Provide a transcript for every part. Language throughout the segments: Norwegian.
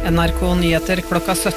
NRK Nyheter klokka 17.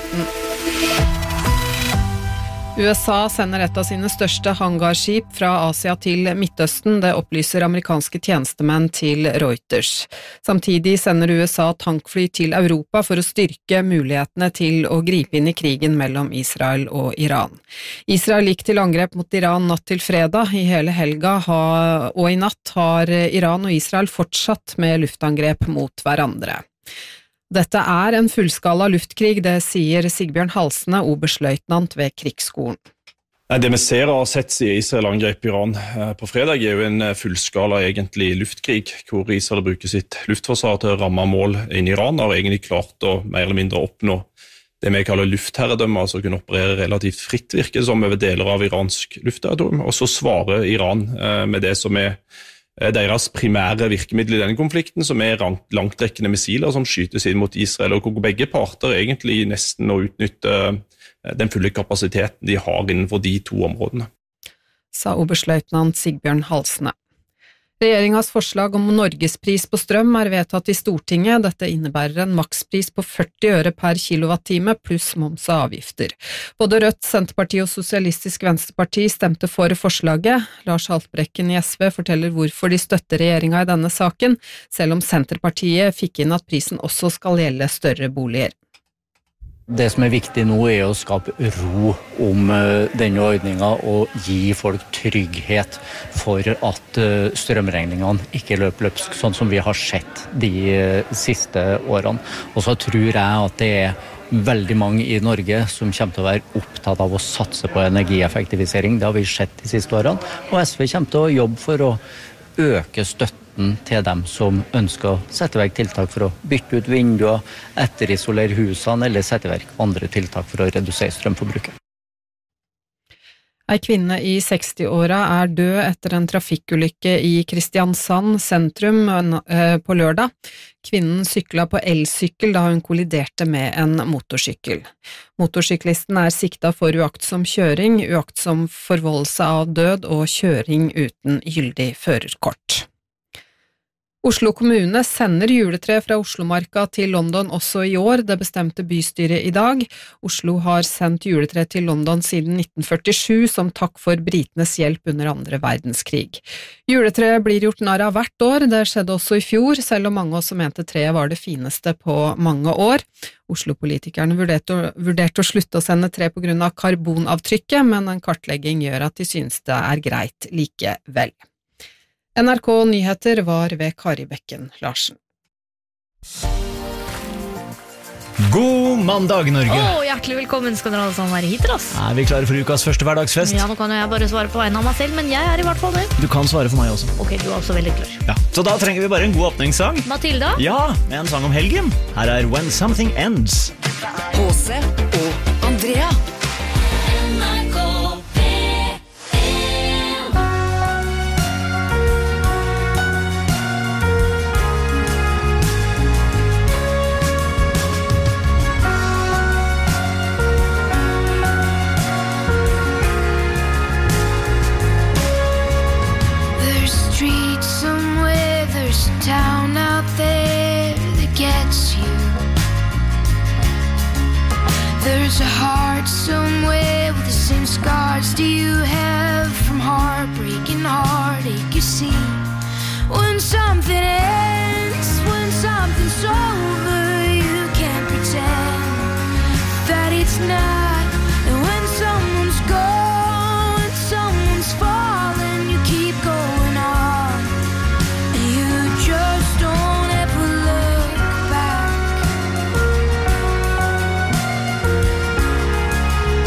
USA sender et av sine største hangarskip fra Asia til Midtøsten, det opplyser amerikanske tjenestemenn til Reuters. Samtidig sender USA tankfly til Europa for å styrke mulighetene til å gripe inn i krigen mellom Israel og Iran. Israel gikk til angrep mot Iran natt til fredag. I hele helga og i natt har Iran og Israel fortsatt med luftangrep mot hverandre. Dette en fullskala luftkrig, det sier Sigbjørn Halsne, oberstløytnant ved krigsskolen. Det vi ser og har sett siden Israel angrep Iran på fredag jo en fullskala egentlig luftkrig, hvor Israel bruker sitt luftforsvar til å ramme mål inn i Iran, og har egentlig klart å mer eller mindre oppnå det vi kaller luftherredømme, altså kunne operere relativt fritt, virker som over deler av iransk luftterritorium, og så svarer Iran med det som deres primære virkemiddel i denne konflikten, som langtrekkende missiler som skytes inn mot Israel, og hvor begge parter egentlig nesten å utnytte den fulle kapasiteten de har innenfor de to områdene. Sa oberstløytnant Sigbjørn Halsne. Regjeringens forslag om Norgespris på strøm vedtatt i Stortinget. Dette innebærer en makspris på 40 øre per kilowattime pluss moms og avgifter. Både Rødt, Senterpartiet og Sosialistisk Venstreparti stemte for forslaget. Lars Haltbrekken i SV forteller hvorfor de støtter regjeringen i denne saken, selv om Senterpartiet fikk inn at prisen også skal gjelde større boliger. Det som viktig nå å skape ro om denne ordningen og gi folk trygghet for at strømregningene ikke løper løpsk, sånn som vi har sett de siste årene. Og så tror jeg at det veldig mange i Norge som kommer til å være opptatt av å satse på energieffektivisering. Det har vi sett de siste årene, og SV kommer til å jobbe for å øke støtten til dem som ønsker å sette i verk tiltak for å bytte ut vinduer, etterisolere husene eller sette i verk andre tiltak for å redusere strømforbruket. En kvinne i 60-åra død etter en trafikkulykke i Kristiansand sentrum på lørdag. Kvinnen syklet på elsykkel da hun kolliderte med en motorsykkel. Motorsyklisten siktet for uaktsom kjøring, uaktsom forvoldelse av død og kjøring uten gyldig førerkort. Oslo kommune sender juletre fra Oslomarka til London også i år, det bestemte bystyret i dag. Oslo har sendt juletre til London siden 1947 som takk for britenes hjelp under andre verdenskrig. Juletre blir gjort narr av hvert år, det skjedde også i fjor, selv om mange også mente treet var det fineste på mange år. Oslo-politikerne vurderte å slutte å sende tre på grunn av karbonavtrykket, men en kartlegging gjør at de synes det greit likevel. NRK Nyheter var ved Kari Bekken Larsen. God mandag, Norge! Hjertelig velkommen skal dere alle sammen være hit til oss. Vi klare for ukas første hverdagsfest? Ja, nå kan jeg bare svare på vegne av meg selv, men jeg i hvert fall det. Du kan svare for meg også. Ok, du også veldig klar. Ja, så da trenger vi bare en god åpningssang. Matilda? Ja, med en sang om helgen. Her When Something Ends. Åse og Andrea. Town out there that gets you. There's a heart somewhere with the same scars do you have from heartbreak and heartache. You see, when something ends, when something's over, you can't pretend that it's not. And when someone's gone, when someone's fallen, you keep going on. Just don't ever look back.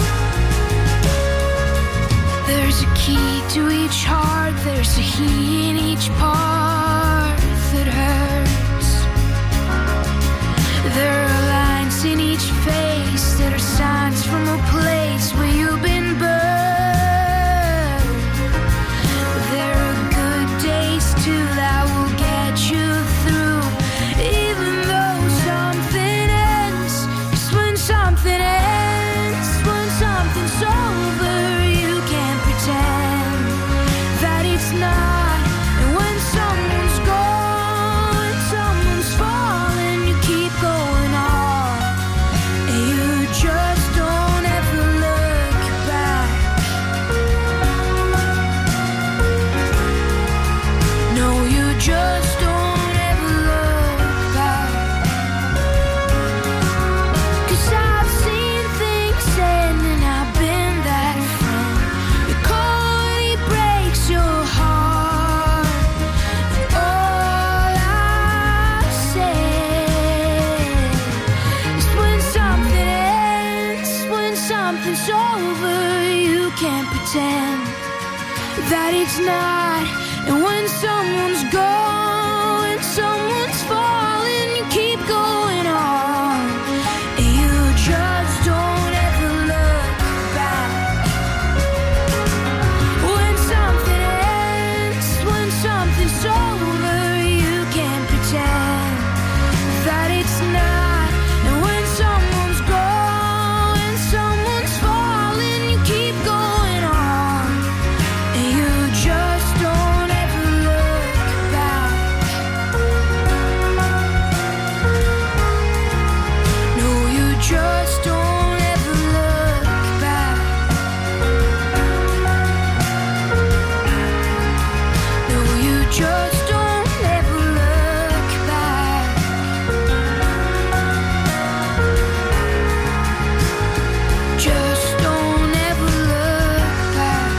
There's a key to each heart, there's a key in pretend that it's not. And when someone's gone, someone's fallen, you keep going on, and you just don't ever look back. When something ends, when something's over, you can't pretend that it's not. And when someone's gone, someone's fallen, you keep going on, and you just don't ever look back. No, you just don't ever look back. No, you just don't ever look back. Just don't ever look back.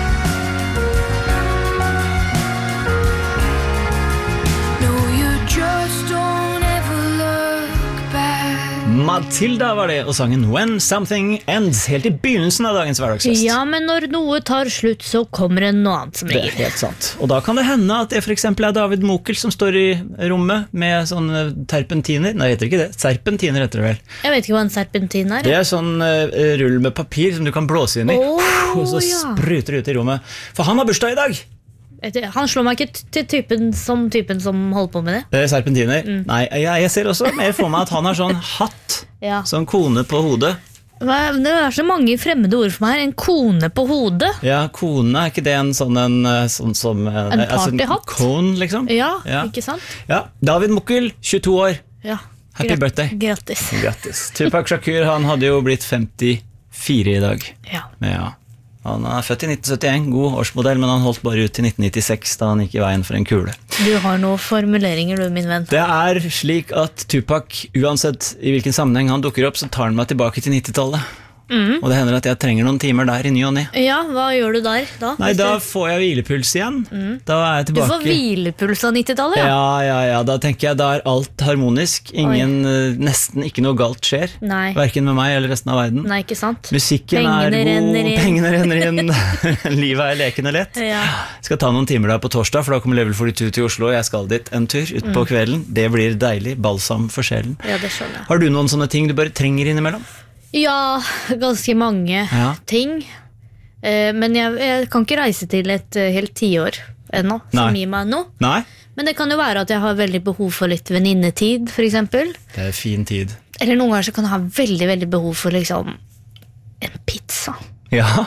No, you just don't ever look back. Matilda var det, og sangen When Something Ends, helt i begynnelsen av dagens hverdagsfest. Ja, men når noe tar slutt, så kommer det noe annet som Det regel. helt sant. Og da kan det hende at det for eksempel David Mokel som står i rommet med sånne terpentiner. Nei, heter ikke det. Serpentiner heter det vel. Jeg vet ikke hva en serpentin er. Det sånn rull med papir som du kan blåse inn i. Og så ja. spruter det ut i rommet. For han har bursdag i dag. Han slår meg ikke til typen som holder på med det. Det serpentiner. Nei, jeg ser også mer for meg at han har sånn hatt, Ja. sånn kone på hodet. Det er så mange fremmede ord for meg her. En kone på hodet. Ja, kone, er ikke det en sånn sånn som En partyhatt? Cone, liksom? Ja, Ja. ikke sant? Ja, David Mokel, 22 år. Ja. Happy birthday. Grattis. Grattis. Tupac Shakur, han hadde jo blitt 54 i dag. Ja. Ja. Han er født i 1971, god årsmodell, men han holdt bare ut til 1996 da han gikk i veien for en kule. Du har noen formuleringer, du, min venn. Det er slik at Tupac, uansett i hvilken sammenheng han dukker opp, så tar han meg tilbake til 90-tallet. Og det hender at jeg trenger noen timer der i ny og ny. Ja, hva gjør du der da? Nei, da får jeg hvilepuls igjen. Da er jeg Du tilbake. får hvilepuls av 90-tallet, ja? Ja, da tenker jeg da er alt harmonisk. Nesten ikke noe galt skjer. Nei. Hverken med meg eller resten av verden. Nei, ikke sant? Musikken Pengene er god, renner inn. pengene renner inn, livet er lekende lett. Ja. Skal ta noen timer der på torsdag, for da kommer Level 42 til Oslo, og jeg skal dit en tur ut på kvelden. Det blir deilig, balsam for sjelen. Ja, det skjønner jeg. Har du noen sånne ting du bare trenger innimellom? Ja, ganske mange Ja. ting. Men jeg kan ikke reise til et helt 10 år ennå, som Nei. gir meg noe. Nei? Men det kan jo være at jeg har veldig behov for litt venninnetid, for eksempel. Det er fin tid. Eller noen ganger så kan jeg ha veldig, veldig behov for liksom en pizza. Ja.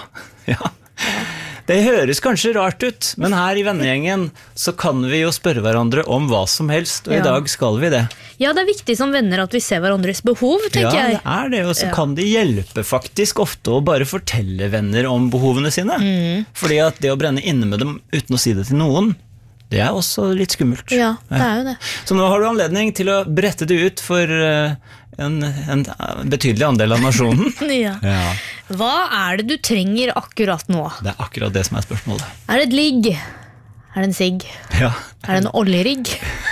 Det høres kanskje rart ut, men her i vennegjengen så kan vi jo spørre hverandre om hva som helst, og Ja. i dag skal vi det. Ja, det er viktig som venner at vi ser hverandres behov, tenker Ja, jeg. det er det, og så Ja. kan det hjelpe faktisk ofte å bare fortelle venner om behovene sine. Fordi at det å brenne inne med dem uten å si det til noen, det er også litt skummelt. Ja, det er jo det. Så nå har du anledning til å brette det ut for en betydelig andel av nasjonen. Ja. Ja, Hva er det du trenger akkurat nå? det er akkurat det som er spørsmålet. Er det et ligg? Er det en sigg? Ja. Er det en oljerigg?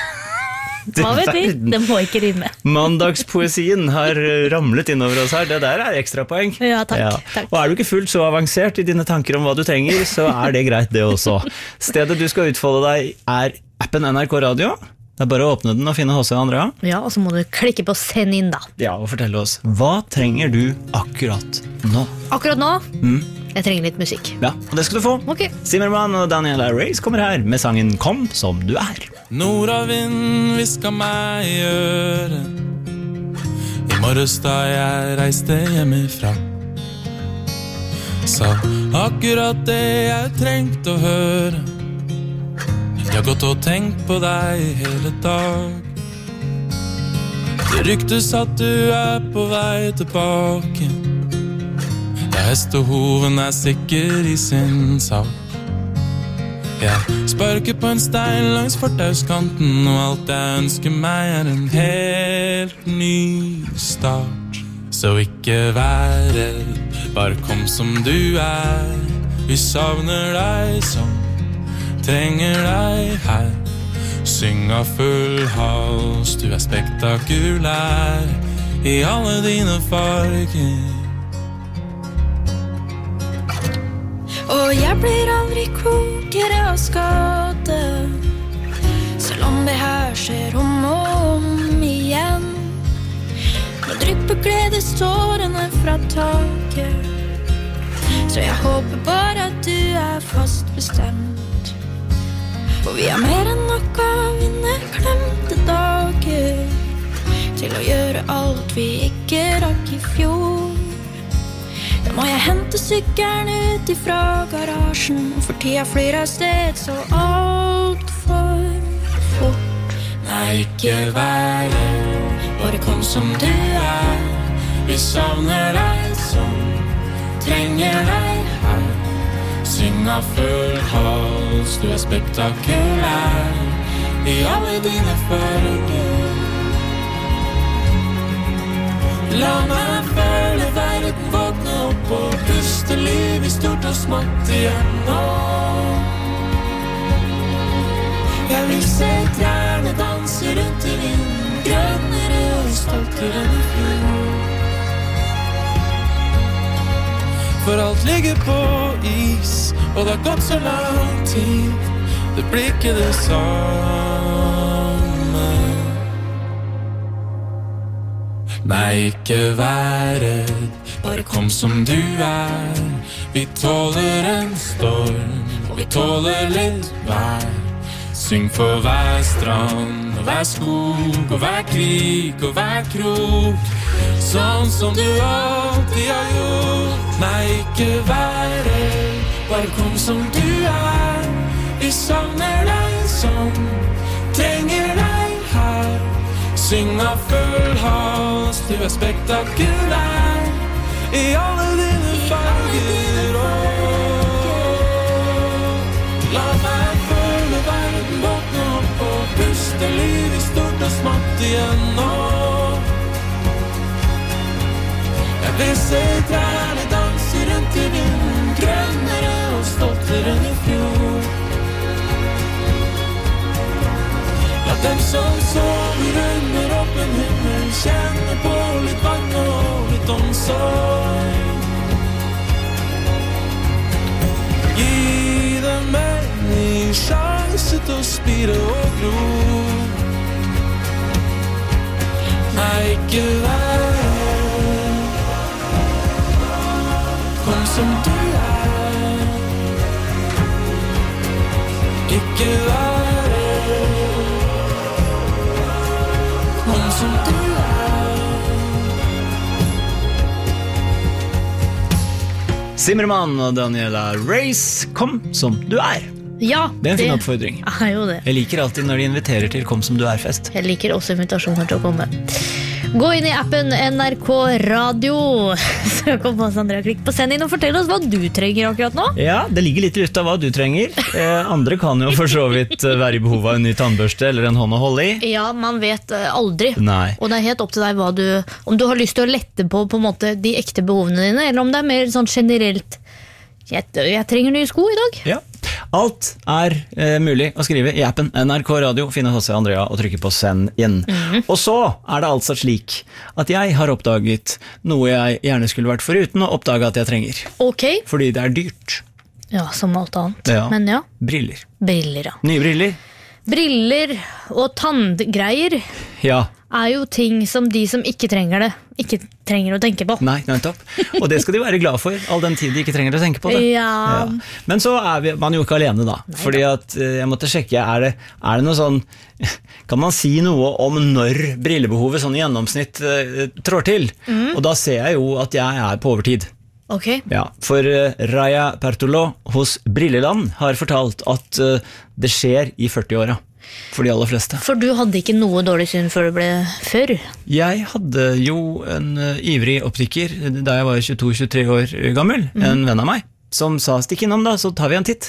Hva vet vi? Det må ikke rime. Mandagspoesien har ramlet innover oss her. Det der er ekstrapoeng. Ja, takk, takk. Og er du ikke fullt så avansert i dine tanker om hva du trenger, så er det greit det også. Stedet du skal utfolde deg er appen NRK Radio. Det er bare å åpne den og finne H.C. Andrea. Ja, og så må du klikke på send inn da. Ja, og fortelle oss, hva trenger du akkurat nå? Akkurat nå, jeg trenger litt musikk. Ja, og det skal du få. Ok. Zimmermann og Daniela Reyes kommer her med sangen Kom som du er. Nordavind hviska meg i øret I morges da jeg reiste hjemmefra. Sa akkurat det jeg trengte å høre. Jeg har gått og tenkt på deg hele dag. Det ryktes at du er på vei tilbake. Ja, hestehoven er sikker i sin sak. Jeg sparker på en stein langs fortauskanten, og alt jeg ønsker meg er en helt ny start. Så ikke vær redd, bare kom som du er. Vi savner deg sånn, trenger deg her. Syng av full hals, du er spektakulær I alle dine farger. Og jeg blir aldri klokere av skade, selv om det her skjer om og om igjen. Nå drypper gledestårene fra taket, så jeg håper bare at du er fast bestemt. For vi har mer enn nok av inneklemte dager til å gjøre alt vi ikke rakk i fjor. Da må jeg hente sykkelen ut ifra garasjen, for tida flyr av sted så alt for fort. Nei, ikke vær redd, bare kom som du er. Vi savner deg som trenger deg her. Syng av full hals, du er spektakulær i alle dine farger. La meg føle verden våkne opp og puste liv i stort og smått igjen nå. Jeg vil se trærne danse rundt i vinden, grønnere og stoltere enn i fjor. For alt ligger på is, og det har gått så lang tid, det blir ikke det samme. Nei, ikke vær redd, bare kom som du er. Vi tåler en storm, og vi tåler litt vær. Syng for hver strand, og hver skog, og hver krik, og hver krok, sånn som du alltid har gjort. Nei, ikke vær redd, bare kom som du er. Vi savner deg som trenger deg her. Syng av full hals, du er spektakulær i alle dine farger. La meg føle verden våkne opp og puste liv i stort og smått igjen nå. Jeg vil se trærne danse rundt i vinden, grønnere og stoltere enn i fjor. La dem som sover under åpen himmel kjenne på litt vann og litt omsorg. Gi dem en ny sjanse til å spire og gro. Nei, ikke vær redd, kom som du er. Ikke vær redd, kom som du er. Zimmermann og Daniela Race, kom som du er. Ja, Det er en fin oppfordring. er jo det. Jeg liker alltid når de inviterer til kom som du er-fest. Jeg liker også invitasjoner til å komme. Gå inn i appen NRK Radio. Søk opp oss, Andrea. Klikk på send inn og fortell oss hva du trenger akkurat nå. Ja, det ligger litt ut av hva du trenger. Andre kan jo for så vidt være i behov av en ny tannbørste eller en hånd å holde i. Ja, man vet aldri. Nei. Og det er helt opp til deg om du har lyst til å lette på en måte de ekte behovene dine, eller om det er mer sånn generelt jeg trenger nye sko i dag. Ja. Alt er mulig å skrive i appen NRK Radio, finne H.C. Andrea og trykke på send inn. Og så er det altså slik at jeg har oppdaget noe jeg gjerne skulle vært foruten, og oppdaget at jeg trenger. Ok. Fordi det er dyrt. Ja, som alt annet. Ja. Men ja. Briller. Briller, ja. Nye briller. Briller og tanngreier Ja. er jo ting som de som ikke trenger det, ikke trenger å tenke på. Nei, nettopp. Og det skal de være glad for, all den tid de ikke trenger å tenke på det. Ja. Men så er man jo ikke alene da. Nei, fordi at jeg måtte sjekke, er det noe sånn, kan man si noe om når brillebehovet sånn i gjennomsnitt trår til? Og da ser jeg jo at jeg er på overtid. Ok. Ja, for Raya Pertolo hos Brilleland har fortalt at det skjer i 40-åra. For de aller fleste. For du hadde ikke noe dårlig syn før du ble før? Jeg hadde jo en ivrig optiker da jeg var 22-23 år gammel, en venn av meg, som sa stikk innom da, så tar vi en titt.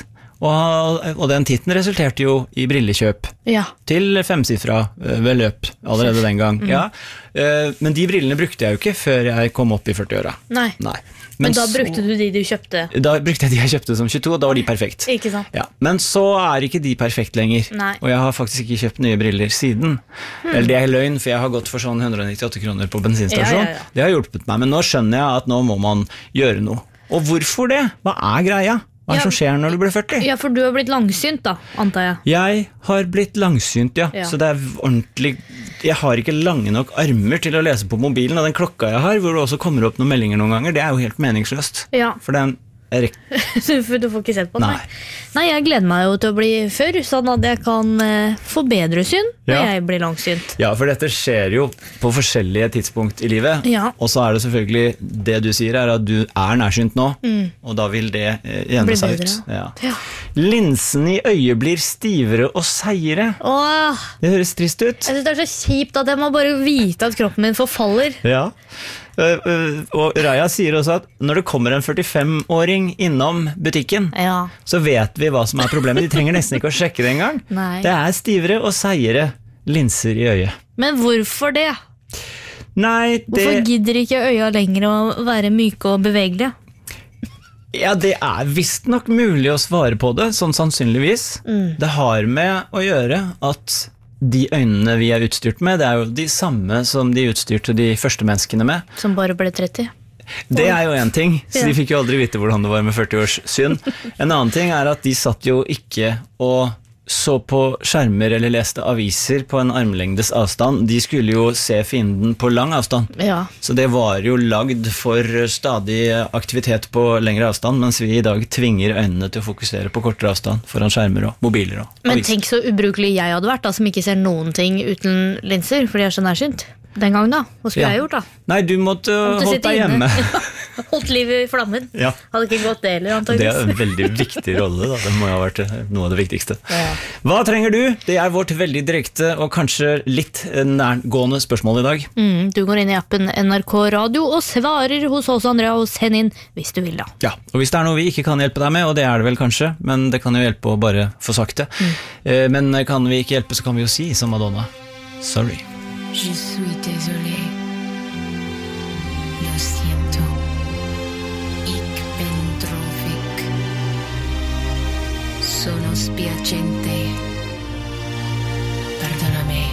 Og den titten resulterte jo i brillekjøp til 5-sifra beløp allerede den gang. Ja. Men de brillene brukte jeg jo ikke før jeg kom opp i 40-åra. Nei. Men da brukte du de du kjøpte? Da brukte jeg de jeg kjøpte som 22, og da var de perfekt. Ikke sant? Ja. Men så er ikke de perfekt lenger. Nei. Og jeg har faktisk ikke kjøpt nye briller siden. Eller det er løgn, for jeg har gått for sånn 198 kroner på bensinstasjon. Det har hjulpet meg, men nå skjønner jeg at nå må man gjøre noe. Og hvorfor det? Hva er greia? Hva som skjer når du blir 40? Ja, for du har blitt langsynt da, antar jeg. Jeg har blitt langsynt, ja. Så det ordentlig. Jeg har ikke lange nok armer til å lese på mobilen, og den klokka jeg har, hvor det også kommer opp noen meldinger noen ganger, det jo helt meningsløst. Ja. For den Du får ikke sett på den? Nei, jeg gleder meg jo til å bli før, sånn at jeg kan få bedre syn når jeg blir langsynt. Ja, for dette skjer jo på forskjellige tidspunkt i livet, og så det selvfølgelig det du sier at du nærsynt nå, og da vil det gjenne seg ut. Ja. Linsen i øyet blir stivere og seigere. Det høres trist ut. Jeg synes det så kjipt at jeg må bare vite at kroppen min forfaller. Ja. Og Raja sier også at når det kommer en 45-åring innom butikken, så vet vi hva som problemet. De trenger nesten ikke å sjekke det engang. Det stivere og seigere linser i øyet. Men hvorfor det? Hvorfor gidder ikke øya lenger å være myke og bevegelige? Ja, det visst nok mulig å svare på det, sånn sannsynligvis. Det har med å gjøre at de øynene vi utstyrt med, det jo de samme som de utstyrte de første menneskene med. Som bare ble 30. Det jo en ting, så de fikk jo aldri vite hvordan det var med 40 års syn. En annen ting at de satt jo ikke og så på skjermer eller leste aviser på en armlengdes avstand. De skulle jo se fienden på lang avstand. Så det var jo lagd for stadig aktivitet på lengre avstand, mens vi i dag tvinger øynene til å fokusere på kortere avstand foran skjermer og mobiler og aviser. Men tenk så ubrukelig jeg hadde vært da, som ikke ser noen ting uten linser, fordi jeg så nærsynt. Den gang da, hva skulle jeg gjort da? Nei, du måtte holdt deg hjemme. Holdt livet i flammen. Hadde ikke gått det heller, antageligvis. Det en veldig viktig rolle da, det må jo ha vært noe av det viktigste. Hva trenger du? Det vårt veldig direkte og kanskje litt nærgående spørsmål i dag. Du går inn i appen NRK Radio og svarer hos oss Andrea og send inn hvis du vil da. Ja, og hvis det noe vi ikke kan hjelpe deg med, og det det vel kanskje, men det kan jo hjelpe å bare få sagt det. Men kan vi ikke hjelpe, så kan vi jo si som Madonna. Sorry. Je suis désolé. Lo siento. Ich bin trofik. Sono spiacente. Perdonami.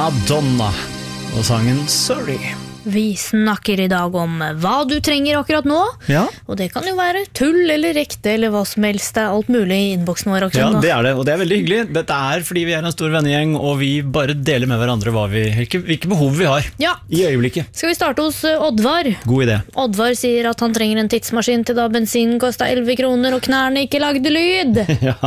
Madonna og sangen Sorry. Vi snakker i dag om hva du trenger akkurat nå, Ja. og det kan jo være tull eller ekte eller hva som helst, det er alt mulig i innboksen vår akkurat nå. Ja, det er det, og det er veldig hyggelig. Dette er fordi vi er en stor vennegjeng, og vi bare deler med hverandre hvilke behov vi har Ja. i øyeblikket. Skal vi starte hos Oddvar? God idé. Oddvar sier at han trenger en tidsmaskin til da bensinen kostet 11 kroner og knærne ikke lagde lyd.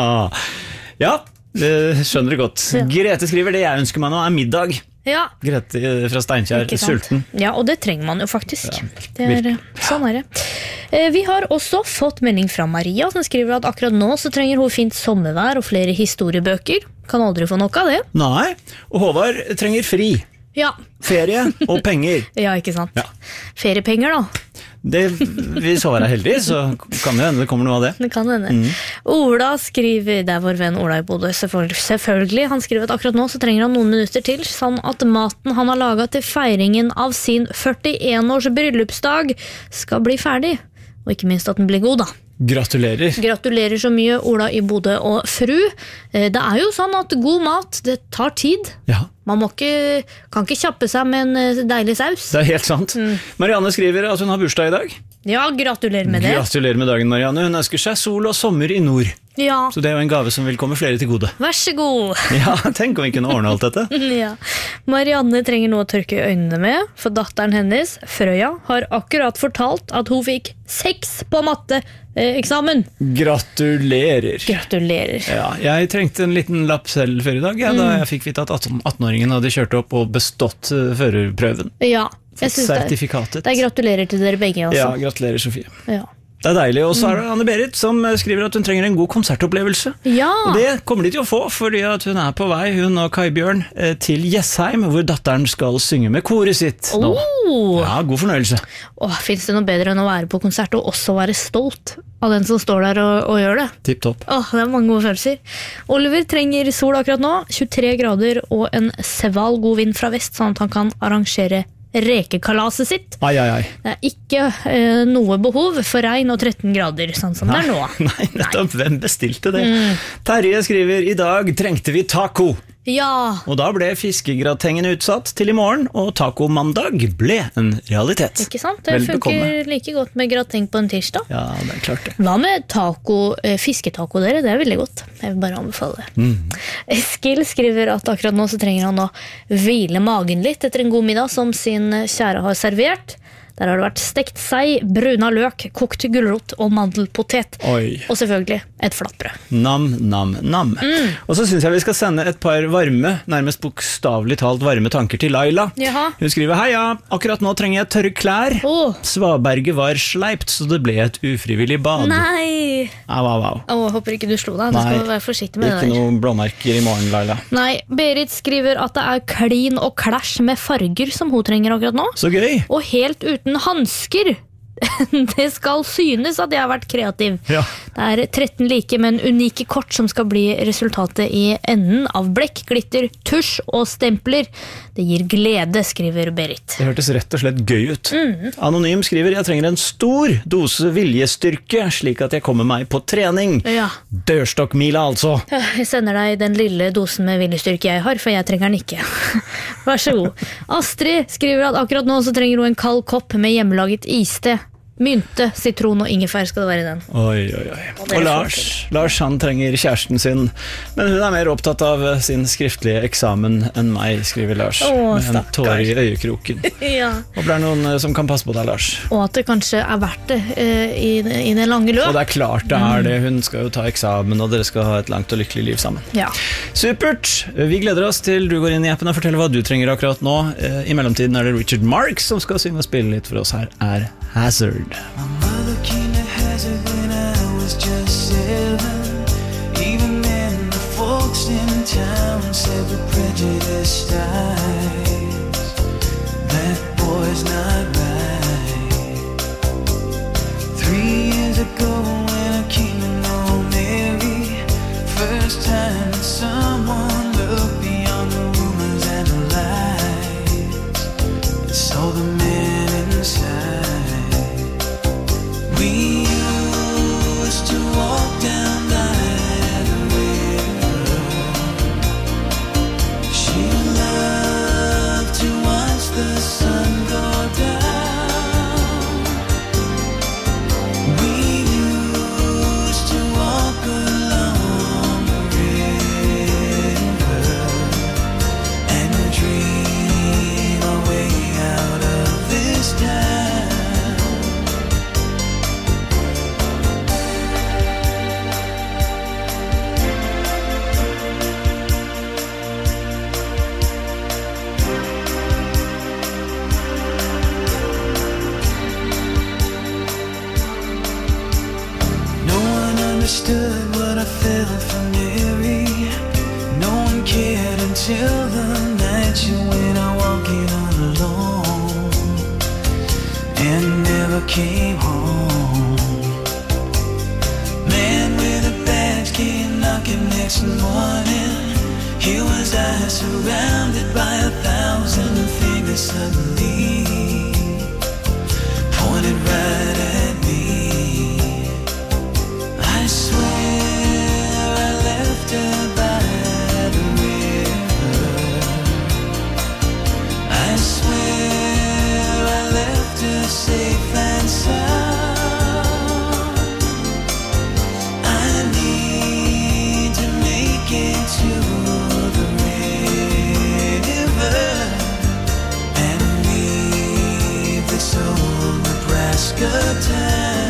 Ja, skjønner det godt. Ja. Grete skriver, det jeg ønsker meg nå er middag. Ja, Grete fra Steinkjer, ikke sant? sulten. Ja, og det trenger man jo faktisk. Ja, Det er, sånn er det. Vi har også fått melding fra Maria, som skriver at akkurat nå så trenger hun fint sommervær og flere historiebøker. Kan aldri få nok av det. Nei, og Håvard trenger fri. Ja, Ferie og penger. ja ikke sant? Ja. Feriepenger da. Hvis Håvard er heldig, så kan det hende det kommer noe av det. Det kan hende. Ola skriver, det er vår venn Ola i Bodø, selvfølgelig. Han skriver at akkurat nå så trenger han noen minutter til, sånn at maten han har laget til feiringen av sin 41-års bryllupsdag skal bli ferdig. Og ikke minst at den blir god da. Gratulerer. Gratulerer så mye, Ola i Bodø og fru. Det er jo sånn at god mat, det tar tid. Ja, Man kan ikke kjappe seg med en deilig saus. det er helt sant. Marianne skriver at hun har bursdag i dag. Ja, gratulerer med det. Gratulerer med dagen, Marianne. Hun ønsker seg sol og sommer i nord. Ja, Så det er jo en gave som vil komme flere til gode. vær så god. Ja, tenk om vi kunne ordne alt dette. Ja. Marianne trenger noe å tørke øynene med, for datteren hennes, Frøya, har akkurat fortalt at hun fikk 6 på matteeksamen. Gratulerer. Gratulerer. Ja, jeg trengte en liten lapp selv før i dag, da jeg fikk vite at 18-åringen hadde kjørt opp og bestått førerprøven. Ja, jeg synes Sertifikatet. det er gratulerer til dere begge også. Ja, gratulerer, Sofie. Ja. Det er deilig. Og så er det Anne-Berit som skriver at hun trenger en god konsertopplevelse. Ja. Og det kommer de til å få, fordi at hun er på vei, hun og Kai Bjørn, til Jessheim, hvor datteren skal synge med koret sitt nå. Ja, god fornøyelse. Finnes det noe bedre enn å være på konsert og også være stolt av den som står der og gjør det? Tipp topp. Det er mange gode følelser. Oliver trenger sol akkurat nå, 23 grader og en sval god vind fra vest, sånn at han kan arrangere rekekalaset sitt. Ai, ai, ai. Det er ikke noe behov for regn og 13 grader, sånn som det er nå. Nei, nettopp. Hvem bestilte det? Terje skriver, i dag trengte vi taco. Ja, Og da ble fiskegratengen utsatt til i morgen, og taco-mandag ble en realitet. ikke sant? Det Vel funker bekomme. like godt med grateng på en tirsdag. Ja, det er klart det. Hva med taco, fisketaco dere? Det er veldig godt. Jeg vil bare anbefale det. Eskil skriver at akkurat nå så trenger han å hvile magen litt etter en god middag som sin kjære har servert. Der har det vært stekt sei, bruna løk, kokt gulrot og mandelpotet. Oi. Og selvfølgelig et flatbrød. Nam, nam, nam. Og så synes jeg vi skal sende et par varme, nærmest bokstavelig talt varme tanker til Laila. Jaha. Hun skriver, heia, akkurat nå trenger jeg tørre klær. Svaberget var sleipt, så det ble et ufrivillig bad. Nei! Au, au, au. Jeg håper ikke du slo deg. Du Nei, skal være forsiktig med det ikke der. noen blåmerker i morgen, Laila. Nei, Berit skriver at det er klin og clash med farger som hun trenger akkurat nå. Så gøy. Og helt uten hansker. Det skal synes at jeg har vært kreativ. Ja. Det er 13 like, men unike kort som skal bli resultatet i enden av blekk, glitter, tusj og stempler. Det gir glede, skriver Berit. Det hørtes rett og slett gøy ut. Anonym skriver, jeg trenger en stor dose viljestyrke, slik at jeg kommer meg på trening. Ja. Dørstokkmila altså. Jeg sender deg den lille dosen med viljestyrke jeg har, for jeg trenger den ikke. Vær så god. Astrid skriver at akkurat nå så trenger hun en kald kopp med hjemmelaget iste. Mynte, sitron og ingefær skal det være i den. Oi, oi, oi. Og Lars han trenger kjæresten sin, men hun er mer opptatt av sin skriftlige eksamen enn meg, skriver Lars. Med en tår i øyekroken. Ja. Håper det er noen som kan passe på deg, Lars. Og at det kanskje er verdt det i det lange løp. Og det er klart det er det. Hun skal jo ta eksamen, og dere skal ha et langt og lykkelig liv sammen. Ja. Supert! Vi gleder oss til du går inn i appen og forteller hva du trenger akkurat nå. I mellomtiden er det Richard Marx som skal synge og spille litt for oss her. Er Hazard. My mother came to Hazard when I was just 7. Even then the folks in town said with prejudiced eyes, that boy's not right. 3 years ago when I came to know Mary, first time that someone looked beyond the rumors and the lies and saw the man inside. We used to walk down by the river. She loved understood what I felt for Mary. No one cared until the night you went out walking alone and never came home. Man with a badge came knocking next morning. Here was I surrounded by 1,000 fingers suddenly pointed right at me. I swear I left her by the river. I swear I left her safe and sound. I need to make it to the river and leave this old Nebraska town.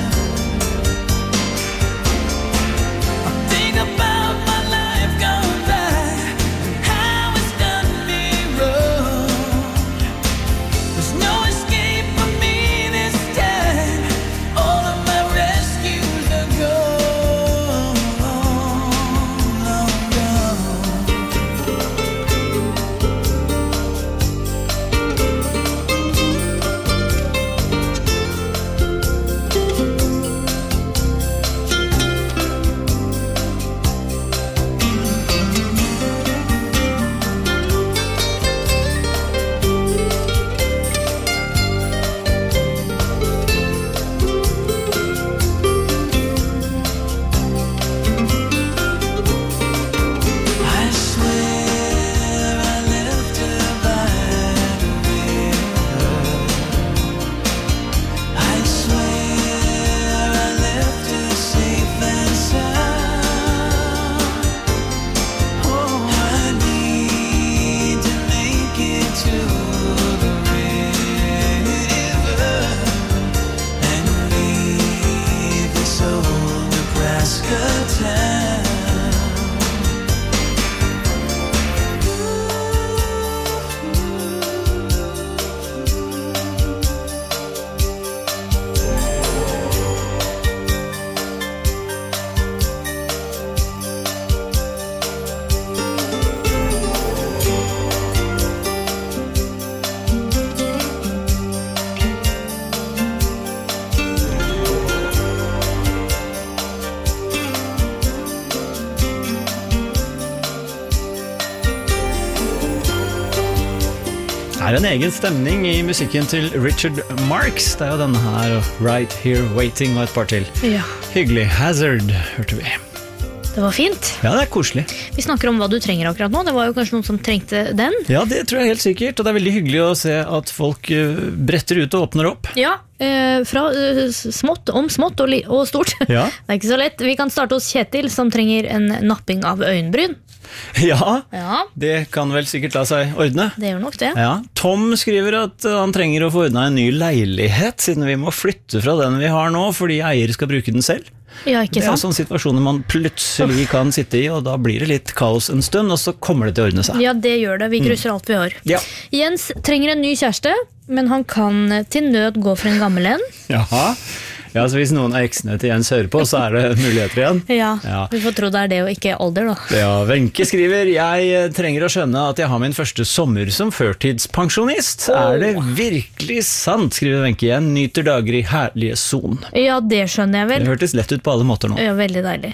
Det en egen stemning i musikken til Richard Marx. Det jo denne her, Right Here Waiting og et par til. Ja. Hyggelig. Hazard, hørte vi. Det var fint. Ja, det koselig. Vi snakker om hva du trenger akkurat nå. Det var jo kanskje noen som trengte den. Ja, det tror jeg helt sikkert, og det veldig hyggelig å se at folk bretter ut og åpner opp. Ja, fra smått og stort. Ja. Det ikke så lett. Vi kan starte hos Kjetil, som trenger en napping av øyenbryn. Ja, Ja, det kan vel sikkert la seg ordne. det gjør nok det. Ja. Tom skriver at han trenger å få ordnet en ny leilighet, siden vi må flytte fra den vi har nå, fordi eier skal bruke den selv. Ja, ikke Det er sant? sånne situasjoner man plutselig kan sitte i, og da blir det litt kaos en stund, og så kommer det til å ordne seg. Ja, det gjør det. Vi krysser alt vi har. Ja. Jens trenger en ny kjæreste, men han kan til nød gå for en gammel en. Jaha. Ja, så hvis noen av eksene til Jens hører på, så er det muligheter igjen. Ja, Ja. vi får tro det er det og ikke alder da. Ja, Wenche skriver, jeg trenger å skjønne at jeg har min første sommer som førtidspensjonist. Er det virkelig sant, skriver Wenche igjen, nyter dager i herlige son. Ja, det skjønner jeg vel. Det hørtes lett ut på alle måter nå. Ja, veldig deilig.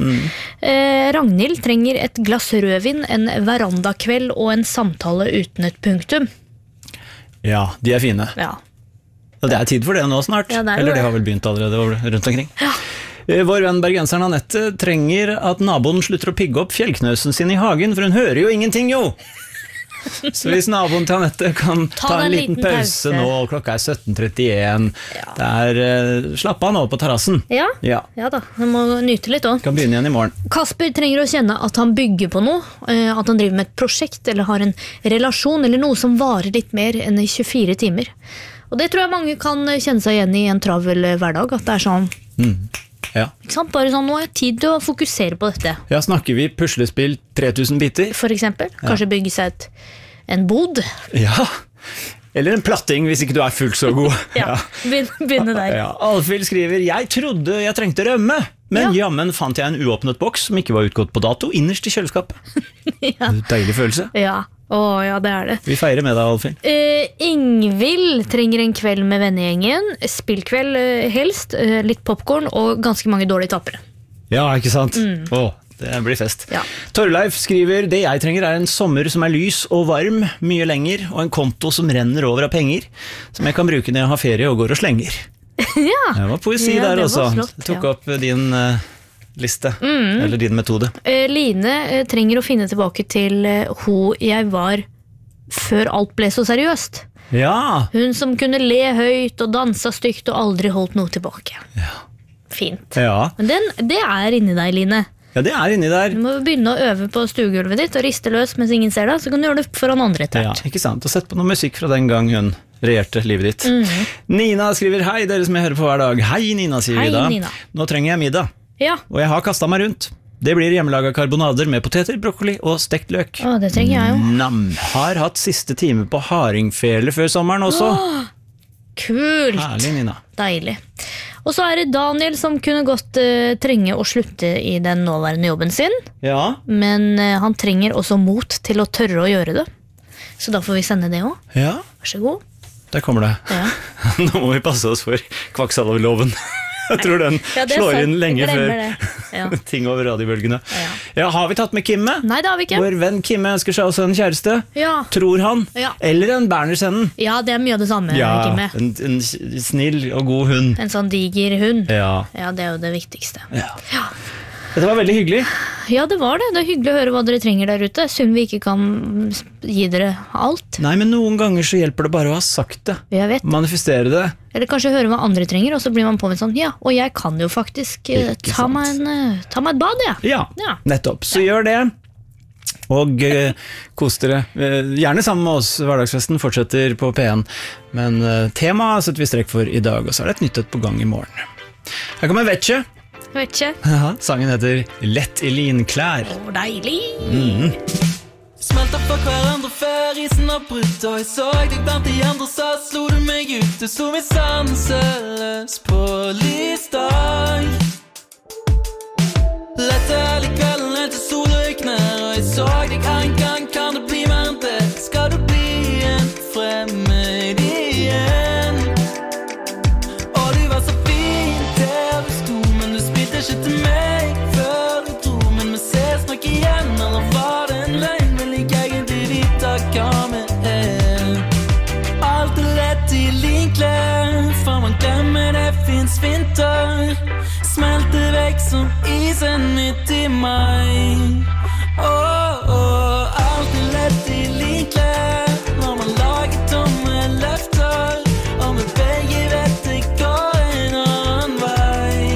Ragnhild trenger et glass rødvin, en verandakveld og en samtale uten et punktum. Ja, de er fine. Ja. Og det er tid for det nå snart. Ja, det er jo Eller det det. har vel begynt allerede rundt omkring. Vår venn bergenseren Annette trenger at naboen slutter å pigge opp fjellknøsen sin i hagen, for hun hører jo ingenting jo! Så hvis naboen til Annette kan ta en liten pause nå, klokka 17:31, slapp han nå på terrassen. Ja? Ja, Ja da, han må nyte litt også. kan begynne igjen i morgen. Kasper trenger å kjenne at han bygger på noe, at han driver med et prosjekt eller har en relasjon eller noe som varer litt mer enn 24 timer. Og det tror jeg mange kan kjenne seg igjen i en travel hverdag, at det er sånn, Ja. ikke sant? Bare sånn, nå er det tid til å fokusere på dette, Ja, snakker vi puslespill 3000 biter? for eksempel. Kanskje bygge seg en bod. Ja, Eller en platting hvis ikke du er fullt så god. Ja, begynne der. Ja. Alfhild skriver, jeg trodde jeg trengte rømme, men jammen fant jeg en uåpnet boks som ikke var utgått på dato, innerst i kjøleskapet. Ja. Deilig følelse. Ja. Ja, det er det. Vi feirer med deg, Alfhild. Ingvild trenger en kveld med vennegjengen. Spillkveld helst, litt popcorn og ganske mange dårlige tappere. Ja, ikke sant? Det blir fest. Ja. Torleif skriver, det jeg trenger er en sommer som er lys og varm, mye lenger, og en konto som renner over av penger, som jeg kan bruke når jeg har ferie og går og slenger. Ja. Det var poesi der det også. var flott, Jeg tok opp din liste, eller din metode. Line trenger å finne tilbake til hun jeg var før alt ble så seriøst. Ja. Hun som kunne le høyt og dansa stygt og aldri holdt noe tilbake. Ja. Fint. Ja. Men det er inni deg, Line. Ja, det er inni der. Du må begynne å øve på stuegulvet ditt og riste løs mens ingen ser deg, så kan du gjøre det foran andre etter hvert. Ja, ikke sant. Og sett på noe musikk fra den gang hun regjerte livet ditt. Nina skriver, hei dere som jeg hører på hver dag. Hei Nina, sier vi da. Nina. Nå trenger jeg middag. Ja. Og jeg har kastet meg rundt. Det blir hjemmelaget karbonader med poteter, brokkoli og stekt løk. Det trenger jeg jo. Nam. Har hatt siste time på haringfele før sommeren også. Kult. Herlig, Nina. Deilig. Og så er det Daniel som kunne godt trenge å slutte i den nåværende jobben sin. Ja. Men han trenger også mot til å tørre å gjøre det. Så da får vi sende det også. Ja. Vær så god. Der kommer det. Ja. Nå må vi passe oss for kvakksalverloven. Jeg tror den slår inn lenge før ting over radiobølgene. Ja, har vi tatt med Kimme? Nei, det har vi ikke. Vår venn Kimme ønsker seg også en kjæreste. Ja. Tror han. Ja. Eller en Bernersennen. Ja, det er mye av det samme, Kimme. En snill og god hund. En sånn diger hund. Ja. Ja, det er jo det viktigste. Ja. Dette var veldig hyggelig. Ja, det var det. Det er hyggelig å høre hva dere trenger der ute. Synd vi ikke kan gi dere alt. Nei, men noen ganger så hjelper det bare å ha sagt det. Jeg vet. Manifestere det. Eller kanskje høre hva andre trenger, og så blir man påminnet sånn, ja, og jeg kan jo faktisk ta meg et bad, ja. Ja, nettopp. Så gjør det. Og kos dere. Gjerne sammen med oss. Hverdagsfesten fortsetter på P1. Men temaet setter vi strekk for i dag, og så er det et nytt på gang i morgen. Her kommer Vetje. Vet ikke. Sangen heter Lett i linklær. Deilig. Smelter fra hverandre før isen har brutt, og jeg så deg blant de andre, så slo du meg ut. Du så meg sanseløs på lysdag. Lette hele kvelden helt til solen gikk ned, og jeg så deg en gang, kan det bli mer enn det? Skal du bli en fremmed igjen? Og du var så fin der du sto, men du spilte ikke til meg før du dro. Men vi ses nok igjen, eller var det en løgn? Vil ikke egentlig vite hva vi er. Alt er lett i linklær, for man glemmer det finnes vinter. Smelter vekk som isen midt i meg. Alt er lett i linklær, når man lager tomme løfter, og vi begge vet det går en annen vei.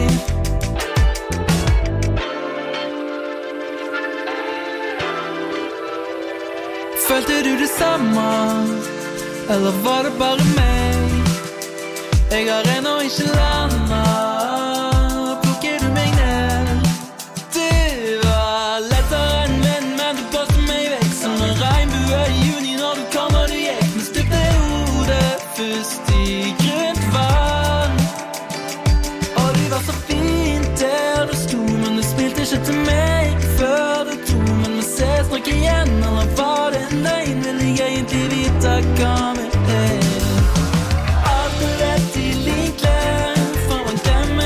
Følte du det samme, eller var det bare meg? Jeg har ennå ikke landet, plukker du meg ned? Du var lettere enn venn, men du passet meg vekk som en regnbue i juni når du kom og du gikk. Men stupte hodet først i grunt vann. Og du var så fint der du sto, men du spilte ikke til meg før du dro. Men vi ses nok igjen, eller var det en løgn? Vil jeg egentlig vite hva vi er? Alt er rett i linklær, for man glemmer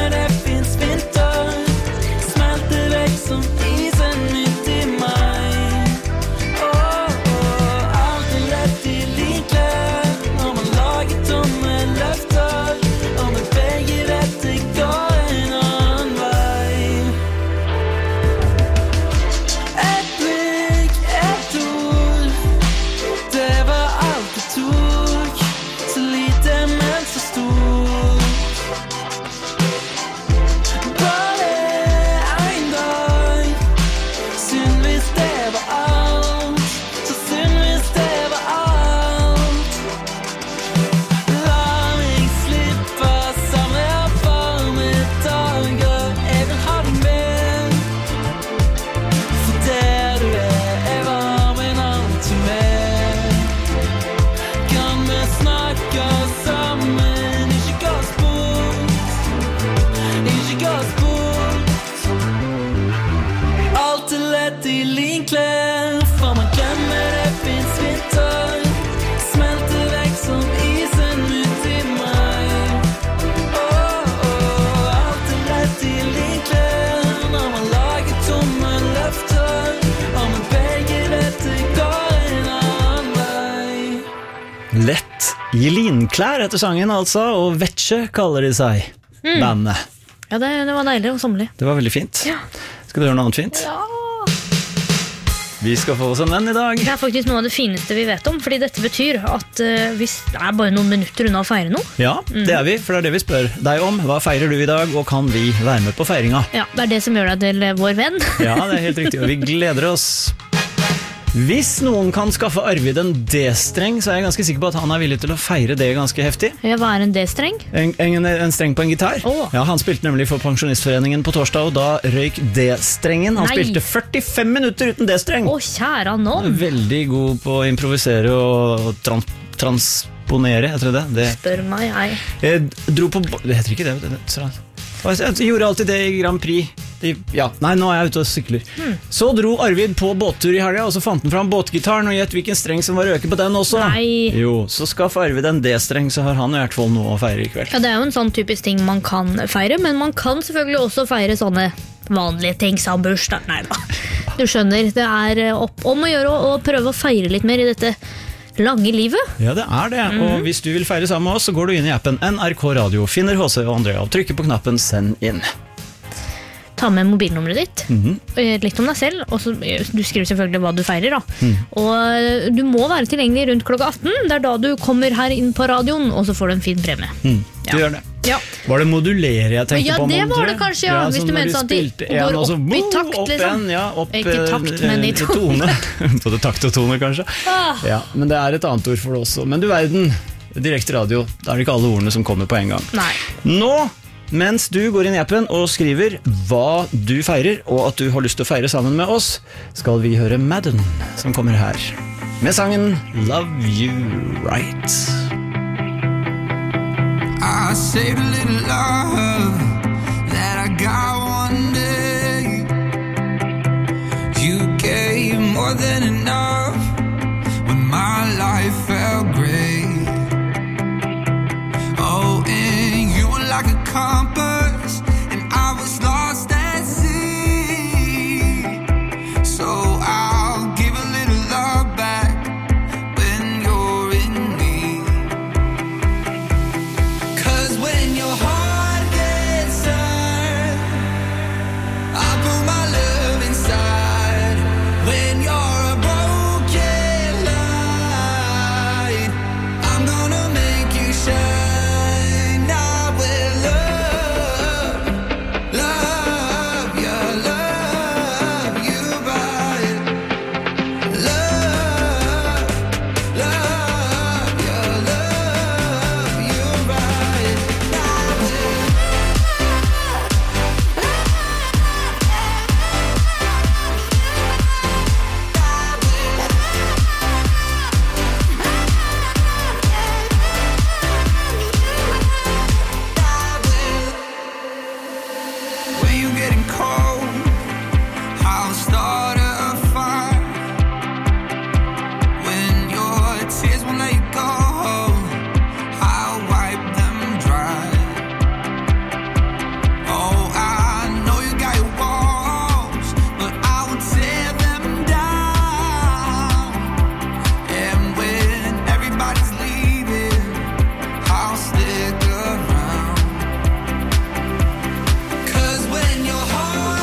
Jelinklær heter sangen altså, og Vetsje kaller de seg, bandet. Ja, det var deilig og sommerlig. Det var veldig fint. Ja. Skal du høre noe annet fint? Ja. Vi skal få oss en venn i dag. Det faktisk noe av det fineste vi vet om, fordi dette betyr at vi er bare noen minutter unna å feire noe. Ja, det er vi, for det er det vi spør deg om. Hva feirer du i dag, og kan vi være med på feiringa? Ja, det er det som gjør deg til vår venn. Ja, det er helt riktig, og vi gleder oss. Hvis noen kan skaffe Arvid en D-streng, så er jeg ganske sikker på at han er villig til å feire det ganske heftig. Ja, hva er en D-streng? En streng på en gitar. Ja, han spilte nemlig for Pensjonistforeningen på torsdag, og da røyk D-strengen. Han spilte 45 minutter uten D-streng. Kjære nån. Veldig god på å improvisere og transponere, jeg tror det. Spør meg, jeg dro på... Det heter ikke det. Jeg gjorde alltid det i Grand Prix. Nei, nå er jeg ute og sykler. Så dro Arvid på båttur i helga, og så fant han fram båtgitaren, og gjett hvilken streng som var røket på den også. Nei. Jo, så skaff Arvid en D-streng, så har han i hvert fall noe å feire i kveld. Ja, det er jo en sånn typisk ting man kan feire, men man kan selvfølgelig også feire sånne vanlige ting som bursdag. Nei da. Du skjønner, det er om å gjøre å prøve å feire litt mer i dette lange livet. Ja, det er det. Og hvis du vil feire sammen med oss, så går du inn i appen NRK Radio, finner HC og Andrea, og trykker på knappen Send inn. Ta med mobilnummeret ditt, litt om deg selv, og så, du skriver selvfølgelig hva du feirer da. Og du må være tilgjengelig rundt klokka 18, det er da du kommer her inn på radioen, og så får du en fin premie. Du gjør det. Ja. Var det modulere jeg tenkte på? Ja, det var det kanskje, ja. Hvis du mener sånn at de går opp i takt, liksom. Ikke takt, men i tone. Både takt og tone, kanskje. Ja, men det er et annet ord for det også. Men du verden, direkte radio, da er det ikke alle ordene som kommer på en gang. Nei. Nå, mens du går inn i appen og skriver hva du feirer, og at du har lyst til å feire sammen med oss, skal vi høre Madden, som kommer her, med sangen Love You Right. I saved a little love that I got one day. You gave more than enough when my life felt great. Oh, and you were like a compass, and I was lost at sea. So I'll give a little love back when you're in need. 'Cause when your heart gets hurt, I put my love inside. When you're a broken light, I'm gonna make you shine. Heart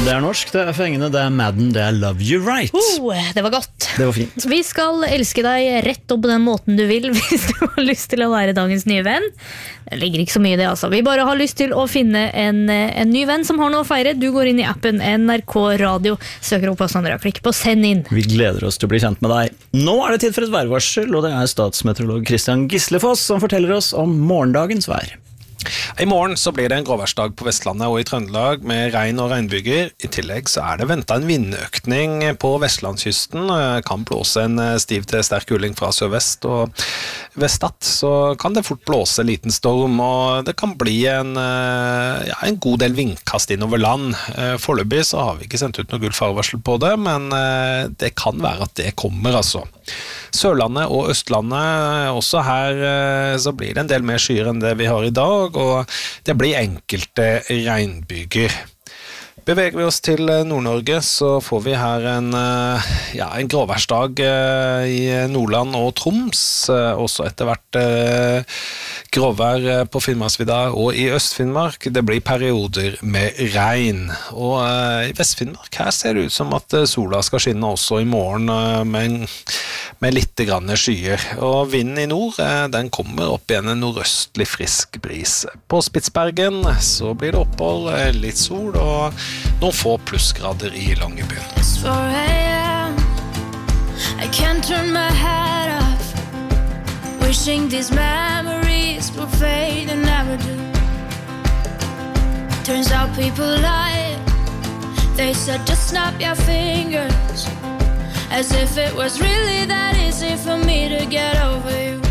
Det norsk, det fengende, det Madden, det Love You Right. Det var godt. Det var fint. Vi skal elske deg rett opp på den måten du vil hvis du har lyst til å være dagens nye venn. Det ligger ikke så mye i det, altså. Vi bare har lyst til å finne en ny venn som har noe å feire. Du går inn i appen NRK Radio, søker opp Andrea, klikker på send inn. Vi gleder oss til å bli kjent med deg. Nå er det tid for et værvarsel, og det er statsmeteorolog Kristian Gislefoss som forteller oss om morgendagens vær. I morgen så blir det en gråværsdag på Vestlandet og i Trøndelag med regn og regnbyger. I tillegg så er det ventet en vindøkning på Vestlandskysten. Kan blåse en stiv til sterk kuling fra sørvest og vestatt, så kan det fort blåse en liten storm, og det kan bli en god del vindkast innover land. Foreløpig så har vi ikke sendt ut noe gullfarevarsel på det, men det kan være at det kommer, altså. Sørlandet og Østlandet, også her så blir det en del mer skyer enn det vi har i dag, og det blir enkelte regnbyger. Beveger vi oss til Nord-Norge, så får vi her en gråværsdag i Nordland og Troms, også etter hvert gråvær på Finnmarksvidda og i Øst-Finnmark. Det blir perioder med regn, og i Vest-Finnmark her ser det ut som at sola skal skinne også i morgen med litt grann skyer. Og vinden i nord, den kommer opp igjen en nordøstlig frisk bris. På Spitsbergen så blir det opphold, litt sol og noen få plussgrader i Longyearbyen. It's 4 a.m. I can't turn my head off, wishing these memories will fade and never do. Turns out people lie. They said just snap your fingers, as if it was really that easy for me to get over you.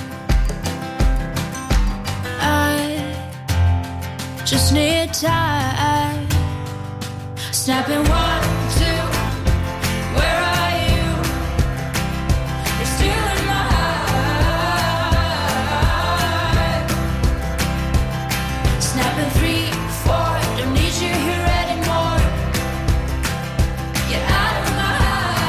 I just need time. Snapping 1, 2, where are you? You're stealing my heart. Snapping 3, 4, don't need you here anymore. Get out of my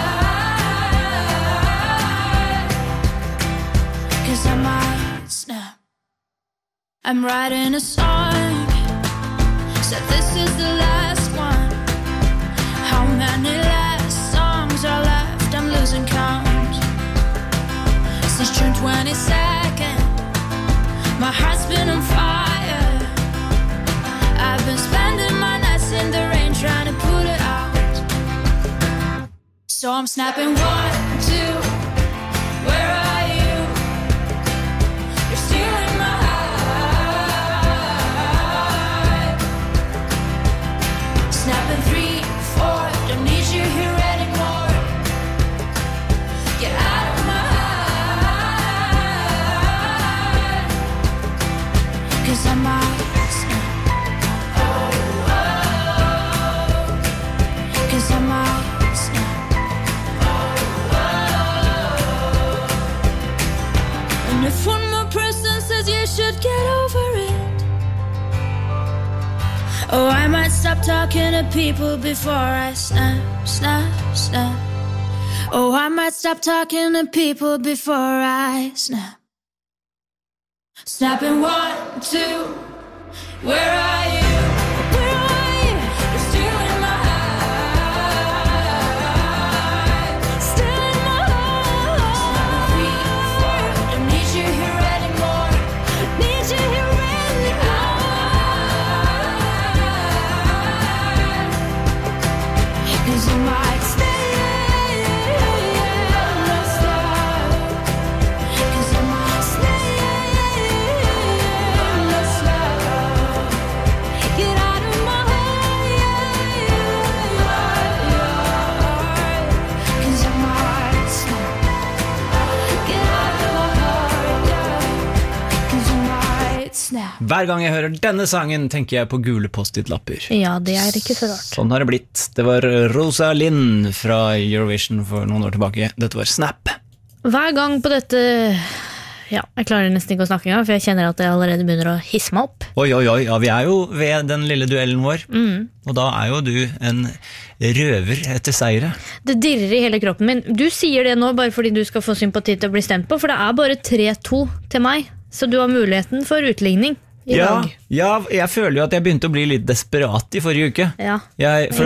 heart. 'Cause I might snap. I'm writing a song, said this is the last one. How many last songs are left? I'm losing count. Since June 22nd, my heart's been on fire. I've been spending my nights in the rain trying to put it out. So I'm snapping 1, 2, where are you? You're stealing my heart. Snapping 3, 4, don't need you here anymore. Get out of my heart. 'Cause I might snap. Oh, oh. 'Cause I might snap. Oh, oh. And if one more person says you should get over it, oh, I might stop talking to people before I snap, snap, snap. Oh, I might stop talking to people before I snap. Snapping 1, 2, where are you? Where are you? You're stealing my heart. Stealing my heart. 3, 4, don't need you here anymore. Need you here anymore. 'Cause I might stay, no stop. 'Cause I might stay, no stop. Get out of my heart. 'Cause I might snap. Get out of my heart, yeah. 'Cause I might snap. Hver gang jeg hører denne sangen, tenker jeg på gule post-it-lapper. Ja, det er ikke så rart. Sånn har det blitt. Det var Rosa Lind fra Eurovision for noen år tilbake. Dette var Snap. Hver gang på dette, ja, jeg klarer nesten ikke å snakke engang, for jeg kjenner at jeg allerede begynner å hisse meg opp. Oi, oi, oi, ja, vi er jo ved den lille duellen vår. Og da er jo du en røver etter seire. Det dirrer i hele kroppen min. Du sier det nå bare fordi du skal få sympati til å bli stemt på, for det er bare 3-2 til meg, så du har muligheten for utligning. i dag. Ja, jeg føler jo at jeg begynte å bli litt desperat i forrige uke. Ja, For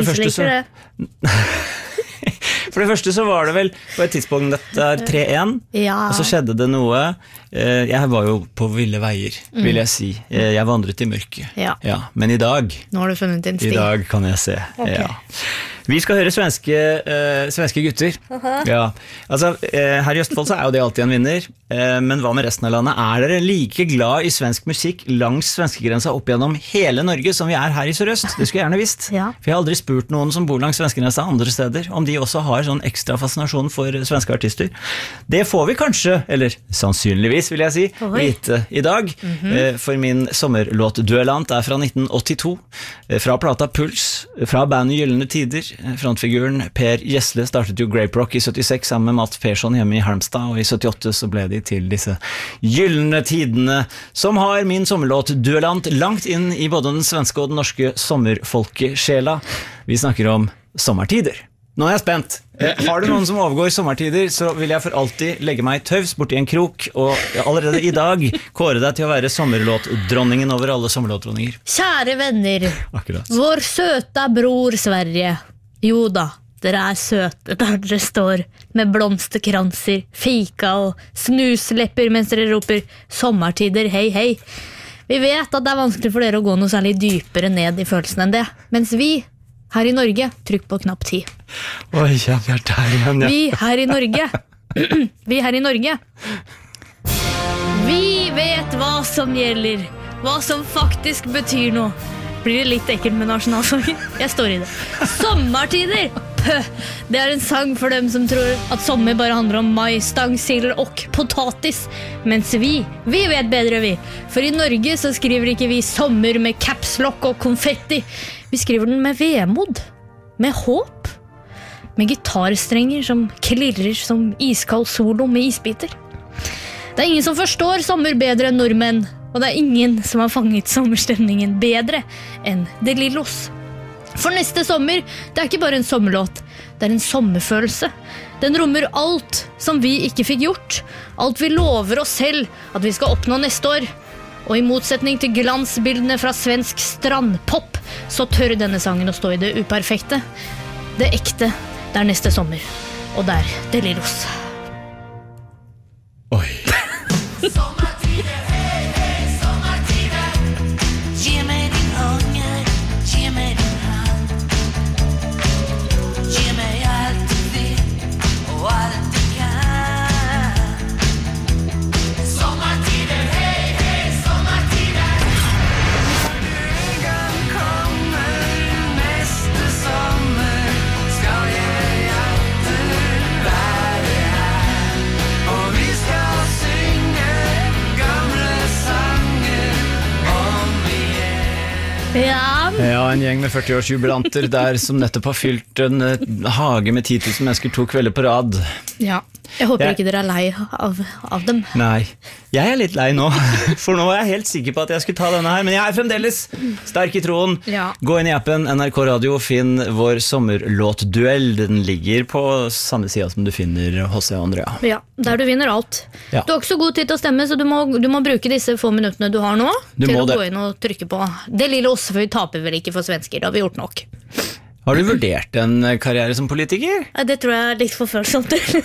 det første så var det vel på et tidspunkt dette 3-1, og så skjedde det noe. Jeg var jo på ville veier, vil jeg si. Jeg vandret i mørket. Ja, men i dag, nå har du funnet din sti. I dag kan jeg se. Okay. Ja. Vi skal høre svenske gutter. Ja. Altså, her i Østfold så jo det alltid en vinner, men hva med resten av landet? Dere like glad i svensk musikk langs svenskegrensa opp gjennom hele Norge som vi her i Sørøst? Det skulle jeg gjerne visst. For jeg har aldri spurt noen som bor langs svenskegrensa andre steder, om de også har sånn ekstra fascinasjon for svenske artister. Det får vi kanskje, eller sannsynligvis vil jeg si, vite i dag. For min sommerlåtduellant fra 1982, fra plata Puls, fra bandet Gyllene Tider. Frontfiguren Per Gessle startet jo Grape Rock i 76 sammen med Mats Persson hjemme i Halmstad, og i 78 så ble de til disse gyllene tidene, som har min sommerlåt-duellant langt inn i både den svenske og den norske sommerfolkesjela. Vi snakker om sommertider. Nå jeg spent. Har du noen som overgår sommertider, så vil jeg for alltid legge meg tøvs bort i en krok, og allerede i dag kåre deg til å være sommerlåtdronningen over alle sommerlåtdronninger. Kjære venner, Akkurat. Vår søta bror Sverige. Jo da, dere søte der dere står med blomsterkranser, fika og snuslepper mens dere roper sommertider, hei hei. Vi vet at det vanskelig for dere å gå noe særlig dypere ned i følelsen enn det, mens vi her i Norge, trykk på knapp 10. Oi, ja, vi der igjen, ja. Vi her i Norge. Vi vet hva som gjelder, hva som faktisk betyr noe. Blir det litt ekkelt med nasjonalsangen? Jeg står i det. Sommertider! Det en sang for dem som tror at sommer bare handler om mais, stang, sild og potatis. Mens vi vet bedre vi. For i Norge så skriver ikke vi sommer med capslock og konfetti. Vi skriver den med vemod, med håp, med gitarstrenger som klirrer som iskald solo med isbiter. Det ingen som forstår sommer bedre enn nordmenn, og det ingen som har fanget sommerstemningen bedre enn De Lillos. For neste sommer, det ikke bare en sommerlåt, det en sommerfølelse. Den rommer alt som vi ikke fikk gjort, alt vi lover oss selv at vi skal oppnå neste år. Og i motsetning til glansbildene fra svensk strandpop, så tør denne sangen å stå i det uperfekte. Det ekte, det neste sommer, og det De Lillos. Oi. Ja, en gjeng med 40-årsjubilanter der som nettopp har fylt en hage med 10 000 mennesker 2 kvelder på rad. Ja, jeg håper ikke dere lei av dem. Nei, jeg litt lei nå, for nå var jeg helt sikker på at jeg skulle ta denne her, men jeg fremdeles sterk i troen. Gå inn i appen NRK Radio, finn vår sommerlåtduell. Den ligger på samme side som du finner hos Andrea. Ja, der du vinner alt. Du har ikke så god tid til å stemme, så du må bruke disse få minuttene du har nå til å gå inn og trykke på Det lille oss, for vi taper vel ikke for svensker, da har vi gjort nok. Har du vurdert en karriere som politiker? Det tror jeg litt for følsomt til.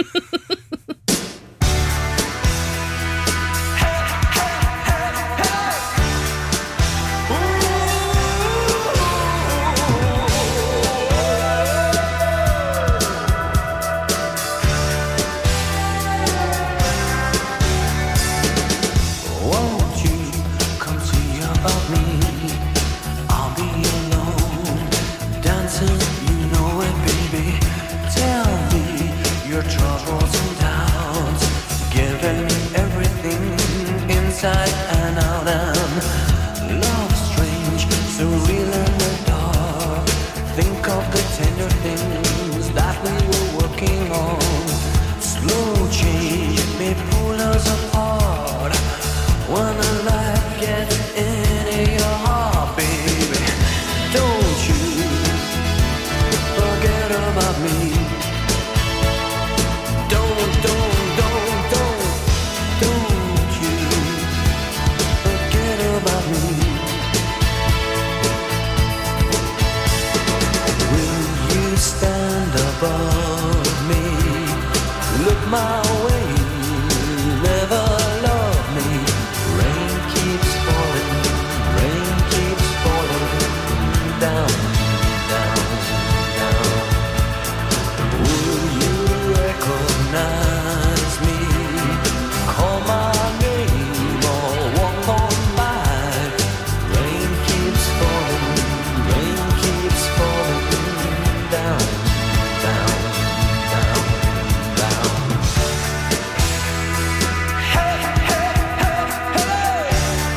And out and love strange, so real in the dark. Think of the tender things that we were working on. Slow change may pull us apart. When the light gets into your heart, baby, don't you forget about me. Don't above me. Look my way, never love me. Rain keeps falling down, down, down. Will you recognize me? Call my name or walk on by. Rain keeps falling down, down, down, down. Hey, hey, hey, hey.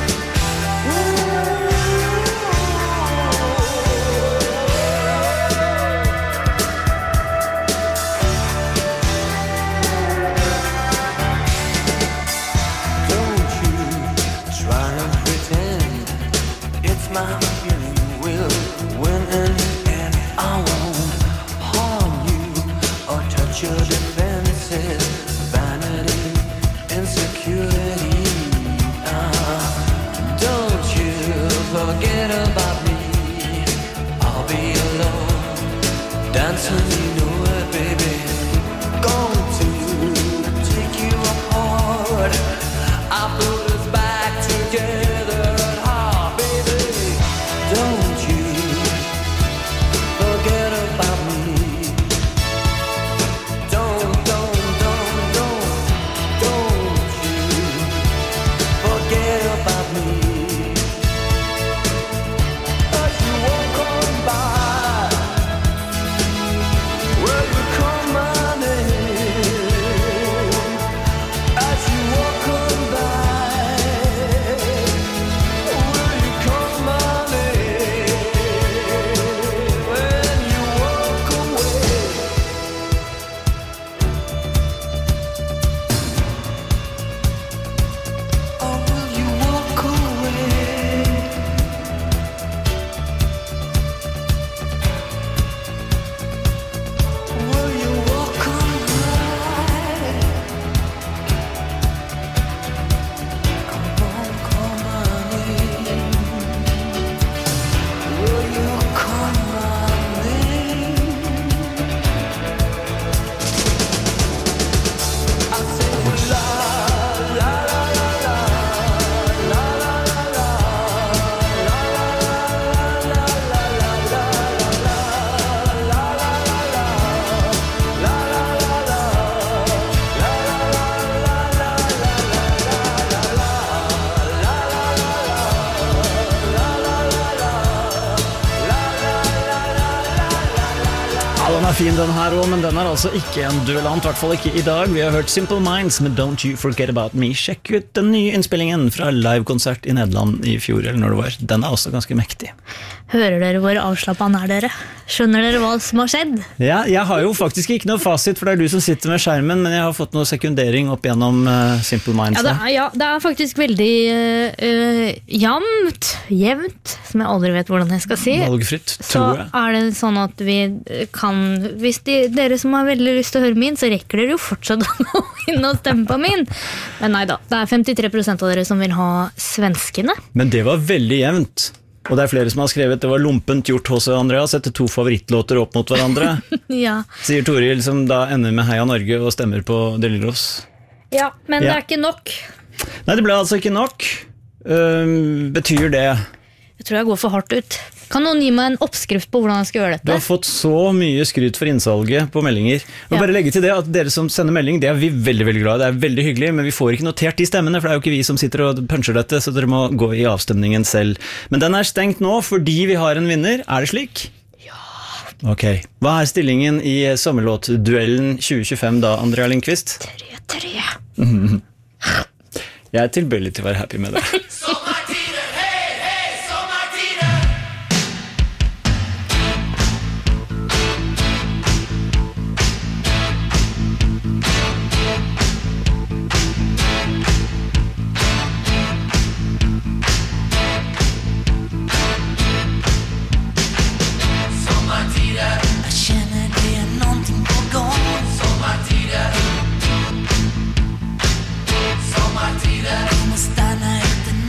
Don't you try and pretend it's my feeling will win in the end. I won't harm you or touch your defenses. Vanity, insecurity. Don't you forget about me. I'll be alone, dancing, you know it, baby. Going to take you apart. I put us back together at heart, baby. Don't you forget about me. Don't you forget about me. As you walk on by, will you call my name? As you walk on by, will you call my name? When you walk away. Oh, will you walk away? Will you walk away? Come on, call my name. Will you call my name? I say la la la la la la la la Ja, den fin den her også, men den altså ikke en duellant, I hvert fall ikke I dag. Vi har hørt Simple Minds med Don't You Forget About Me. Sjekk ut den nye innspillingen fra livekonsert I Nederland I fjor, eller når det var. Den også ganske mektig. Hører dere hvor avslappet er dere? Skjønner dere hva som har skjedd? Ja, jeg har jo faktisk ikke noe fasit, for det du som sitter med skjermen, men jeg har fått noe sekundering opp gjennom Simple Minds. Ja, det er faktisk veldig jevnt, som jeg aldri vet hvordan jeg skal si. Valgfritt, så tror jeg. er det sånn at vi kan, hvis dere som har veldig lyst til å høre min, så rekker dere jo fortsatt å gå inn og stemme på min. Men nei da, det er 53% av dere som vil ha svenskene. Men det var veldig jevnt. Og det er flere som har skrevet det var lumpent gjort hos Andreas etter 2 favorittlåter opp mot hverandre. Ja. Sier Toril, som da ender med Heia Norge og stemmer på Deliros. Ja, men det er ikke nok. Nei, det ble altså ikke nok. Betyr det? Jeg tror jeg går for hardt ut. Kan noen gi meg en oppskrift på hvordan jeg skal gjøre dette? Du har fått så mye skryt for innsalget på meldinger. Jeg må bare legge til det at dere som sender melding, det er vi veldig, veldig glad i. Det er veldig hyggelig, men vi får ikke notert de stemmene, for det er jo ikke vi som sitter og puncher dette, så dere må gå i avstemningen selv. Men den er stengt nå fordi vi har en vinner. Er det slik? Ja. Ok. Hva er stillingen i sommerlåtduellen 2025 da, Andrea Lindqvist? 3-3. Jeg er tilbøyelig til å være happy med det. Stanna efter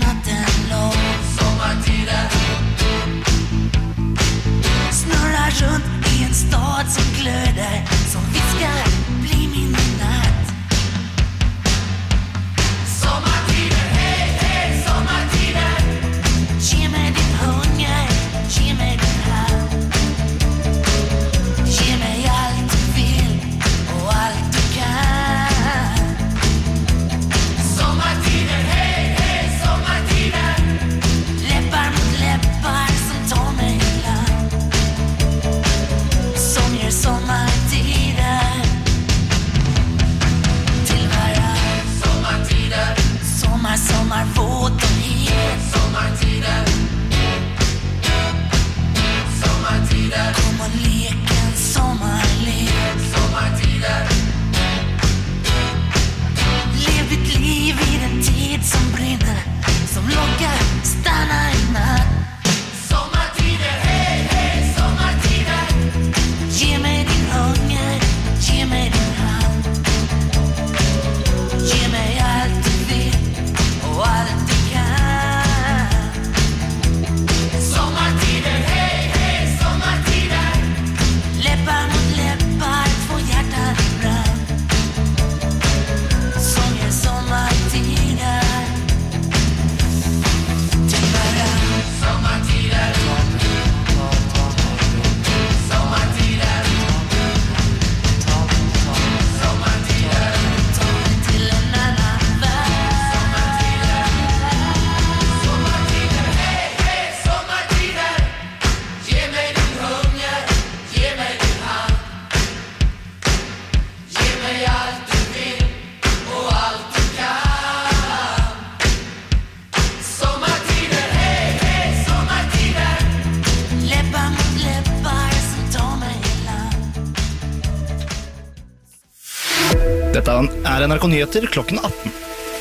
Dette NRK Nyheter klokken 18.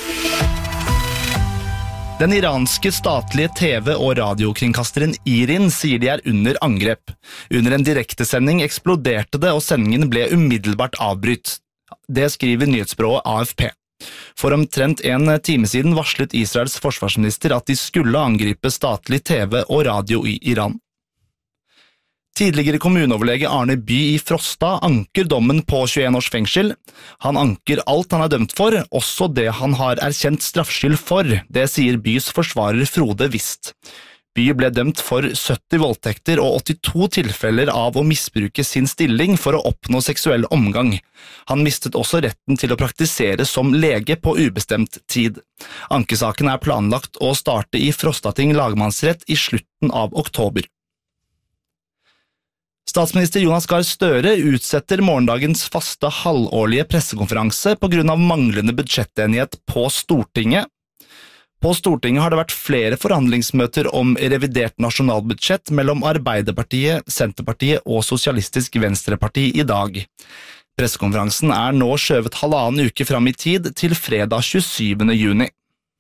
Den iranske statlige TV- og radiokringkasteren IRIN sier de under angrep. Under en direktesending eksploderte det, og sendingen ble umiddelbart avbrytt. Det skriver nyhetsbyrået AFP. For omtrent en time siden varslet Israels forsvarsminister at de skulle angripe statlig TV og radio i Iran. Tidligere kommuneoverlege Arne By i Frosta anker dommen på 21 års fengsel. Han anker alt han dømt for, også det han har erkjent straffskyld for. Det sier Bys forsvarer Frode Wist. By ble dømt for 70 voldtekter og 82 tilfeller av å misbruke sin stilling for å oppnå seksuell omgang. Han mistet også retten til å praktisere som lege på ubestemt tid. Ankesaken planlagt å starte i Frostating lagmannsrett i slutten av oktober. Statsminister Jonas Gahr Støre utsetter morgendagens faste halvårlige pressekonferanse på grunn av manglende budsjettenighet på Stortinget. På Stortinget har det vært flere forhandlingsmøter om revidert nasjonalbudsjett mellom Arbeiderpartiet, Senterpartiet og Sosialistisk Venstreparti i dag. Pressekonferansen nå skjøvet 1,5 uke fram i tid til fredag 27. juni.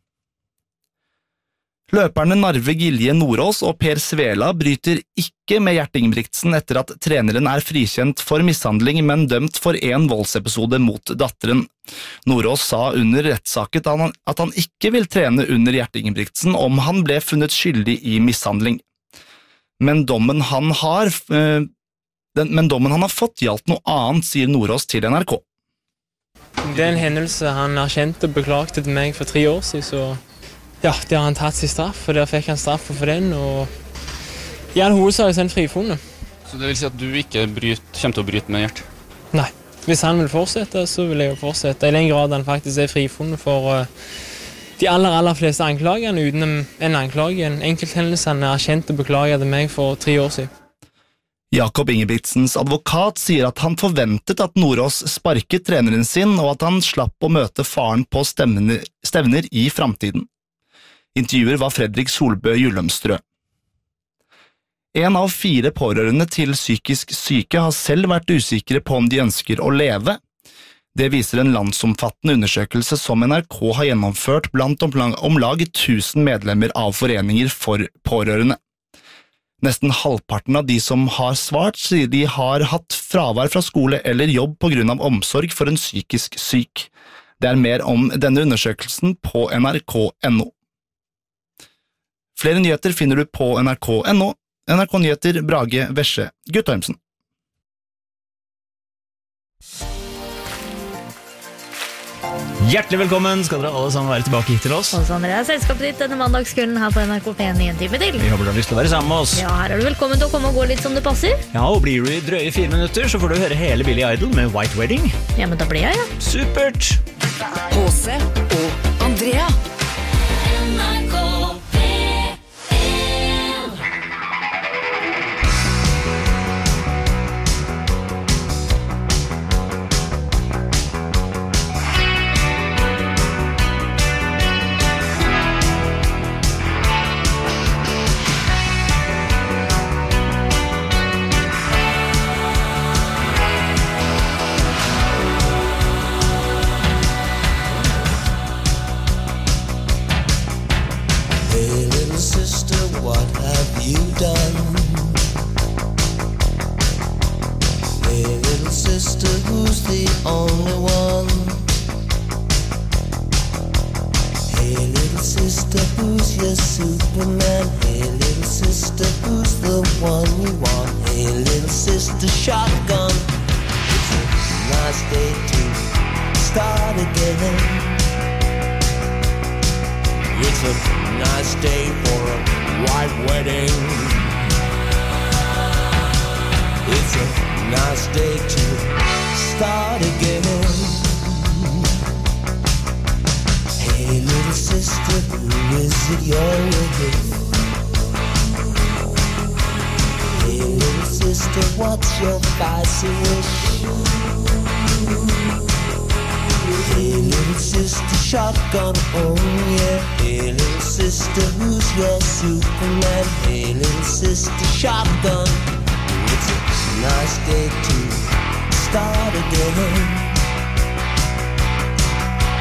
Løperne Narve Gilje Nordås og Per Svela bryter ikke med Gjert Ingebrigtsen etter at treneren frikjent for mishandling, men dømt for en voldsepisode mot datteren. Nordås sa under rettssaken at han ikke vil trene under Gjert Ingebrigtsen om han ble funnet skyldig i mishandling. Men dommen han har fått gjaldt noe annet, sier Nordås til NRK. Det en hendelse han erkjente og beklagte til meg for 3 år siden, så ja, det har han tatt sin straff, og der fikk han straff for den, og i all hovedsak er han frifunnet. Så det vil si at du ikke kommer til å bryte med Gjert? Nei, hvis han vil fortsette, så vil jeg jo fortsette. I den grad han faktisk er frifunnet for de aller fleste anklagene, uten en anklage, en enkelthendelse han erkjent og beklaget til meg for 3 år siden. Jakob Ingebrigtsens advokat sier at han forventet at Nordås sparket treneren sin, og at han slapp å møte faren på stevner i fremtiden. Intervjuer var Fredrik Solbø Gyllumstrø. 1 av 4 pårørende til psykisk syke har selv vært usikre på om de ønsker å leve. Det viser en landsomfattende undersøkelse som NRK har gjennomført blant om lag 1000 medlemmer av foreninger for pårørende. Nesten halvparten av de som har svart, sier de har hatt fravær fra skole eller jobb på grunn av omsorg for en psykisk syk. Det mer om denne undersøkelsen på nrk.no. Flere nyheter finner du på nrk.no. NRK Nyheter, Brage Vesje Guttormsen. Hjertelig velkommen skal dere alle sammen være tilbake hit til oss. Og Andrea, selskapet ditt denne mandagskvelden her på NRK P1 i en time til. Vi håper du har lyst til å være sammen med oss. Ja, her du velkommen til å komme og gå litt som det passer. Ja, og blir du i drøye 4 minutter, så får du høre hele Billy Idol med White Wedding. Ja, men da blir jeg, ja. Supert! H.C. og Andrea. NRK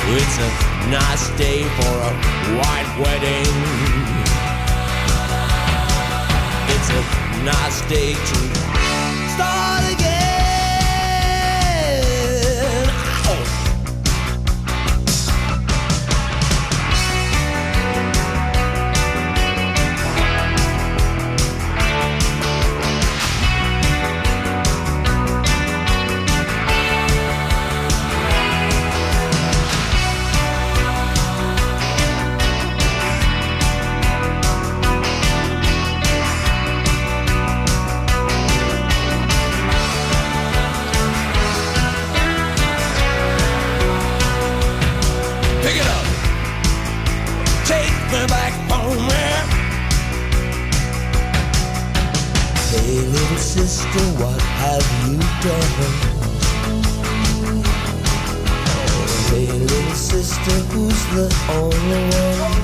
It's a nice day for a white wedding. It's a nice day to start again. Sister, what have you done? Hey, little sister, who's the only one?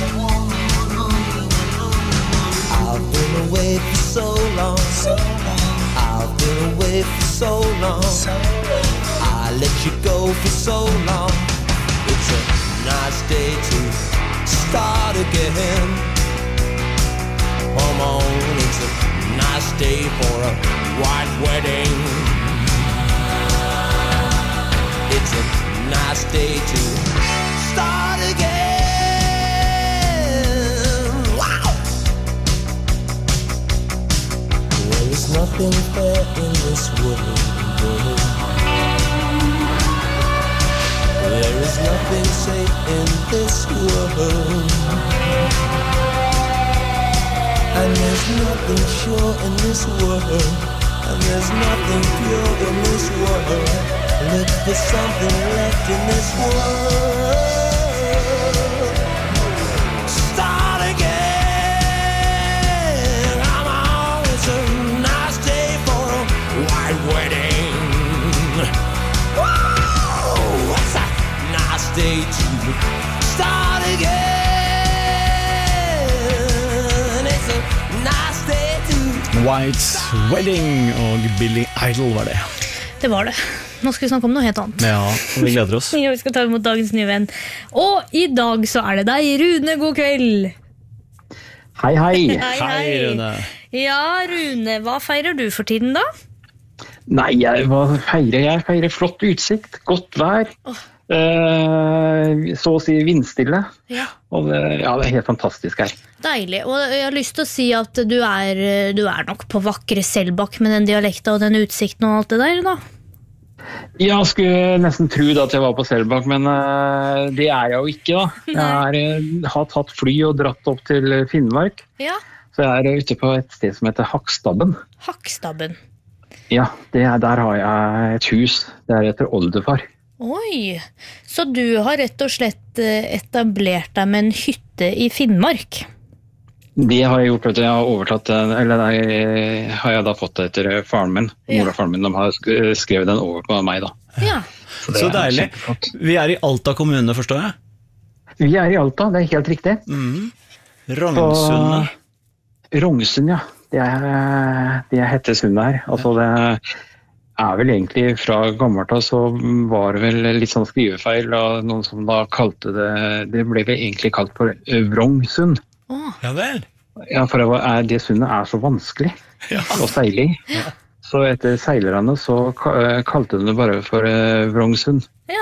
I've been away for so long. I've been away for so long. I let you go for so long. It's a nice day to start again. Come on, it's a nice day for a white wedding. It's a nice day to start again. Wow! There is nothing fair in this world. There is nothing safe in this world. And there's nothing sure in this world. And there's nothing pure in this world. Look for something left in this world. Start again. Come on, it's a nice day for a white wedding. Whoa, it's a nice day to start again. White Wedding og Billy Idol var det. Det var det. Nå skal vi snakke om noe helt annet. Ja, og vi gleder oss. Ja, vi skal ta imot dagens nye venn. Og i dag så er det deg, Rune, god kveld. Hei, hei. Hei, Rune. Ja, Rune, hva feirer du for tiden da? Nei, hva feirer jeg? Jeg feirer flott utsikt, godt vær. Så å si vindstille. Ja. Og det er helt fantastisk her. Deilig, og jeg har lyst til å si at du er nok på vakre Selbakk med den dialekta og den utsikten og alt det der da. Jeg skulle nesten tro at jeg var på Selbakk, men det er jeg jo ikke da. Jeg har tatt fly og dratt opp til Finnmark. Ja. Så jeg er ute på et sted som heter Hakkstabben. Hakkstabben? Ja, der har jeg et hus. Det er etter oldefar. Oi, så du har rett og slett etablert deg med en hytte i Finnmark? Det har jeg gjort, vet du. Jeg har overtatt den, eller har jeg da fått etter faren min. Mor og faren min, de har skrevet den over på meg da. Ja. Så deilig. Vi er i Alta kommune, forstår jeg? Vi er i Alta, det er helt riktig. Rognsund. Rognsund, ja. Det er Hettesundet her. Altså det er vel egentlig fra gammelt av så var det vel litt sånn skrivefeil og noen som da kalte det ble vel egentlig kalt for Vrongsund. Ja vel. Ja, for det sundet er så vanskelig å seile i. Ja. Så etter seilerne så kalte de det bare for Vrongsund. Ja.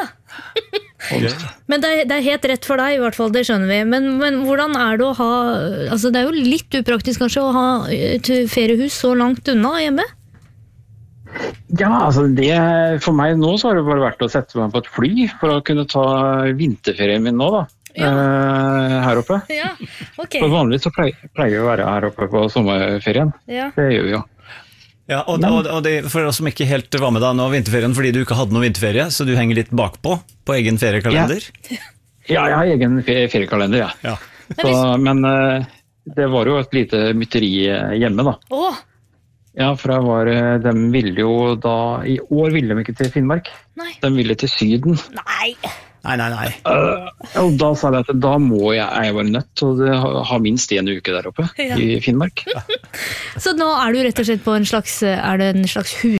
Men det er helt rett for deg i hvert fall, det skjønner vi. Men hvordan er det å ha, altså det er jo litt upraktisk kanskje å ha et feriehus så langt unna hjemme? Ja, altså for meg nå så har det bare vært å sette meg på et fly for å kunne ta vinterferien min nå da. Her oppe. Ja, ok. For vanlig så pleier jeg å være her oppe på sommerferien. Ja. Det gjør vi jo. Ja, og det, for oss som ikke helt var med da nå vinterferien fordi du ikke hadde noe vinterferie, så du henger litt bakpå på egen feriekalender? Ja, jeg har egen feriekalender, ja. Men det var jo et lite mytteri hjemme da. Ja, for de ville jo da, i år ville de ikke til Finnmark. Nei. De ville til Syden. Nei. Og da sa jeg at da må jeg være nødt til å ha minst en uke der oppe i Finnmark. Så nå er du rett og slett på en slags hus?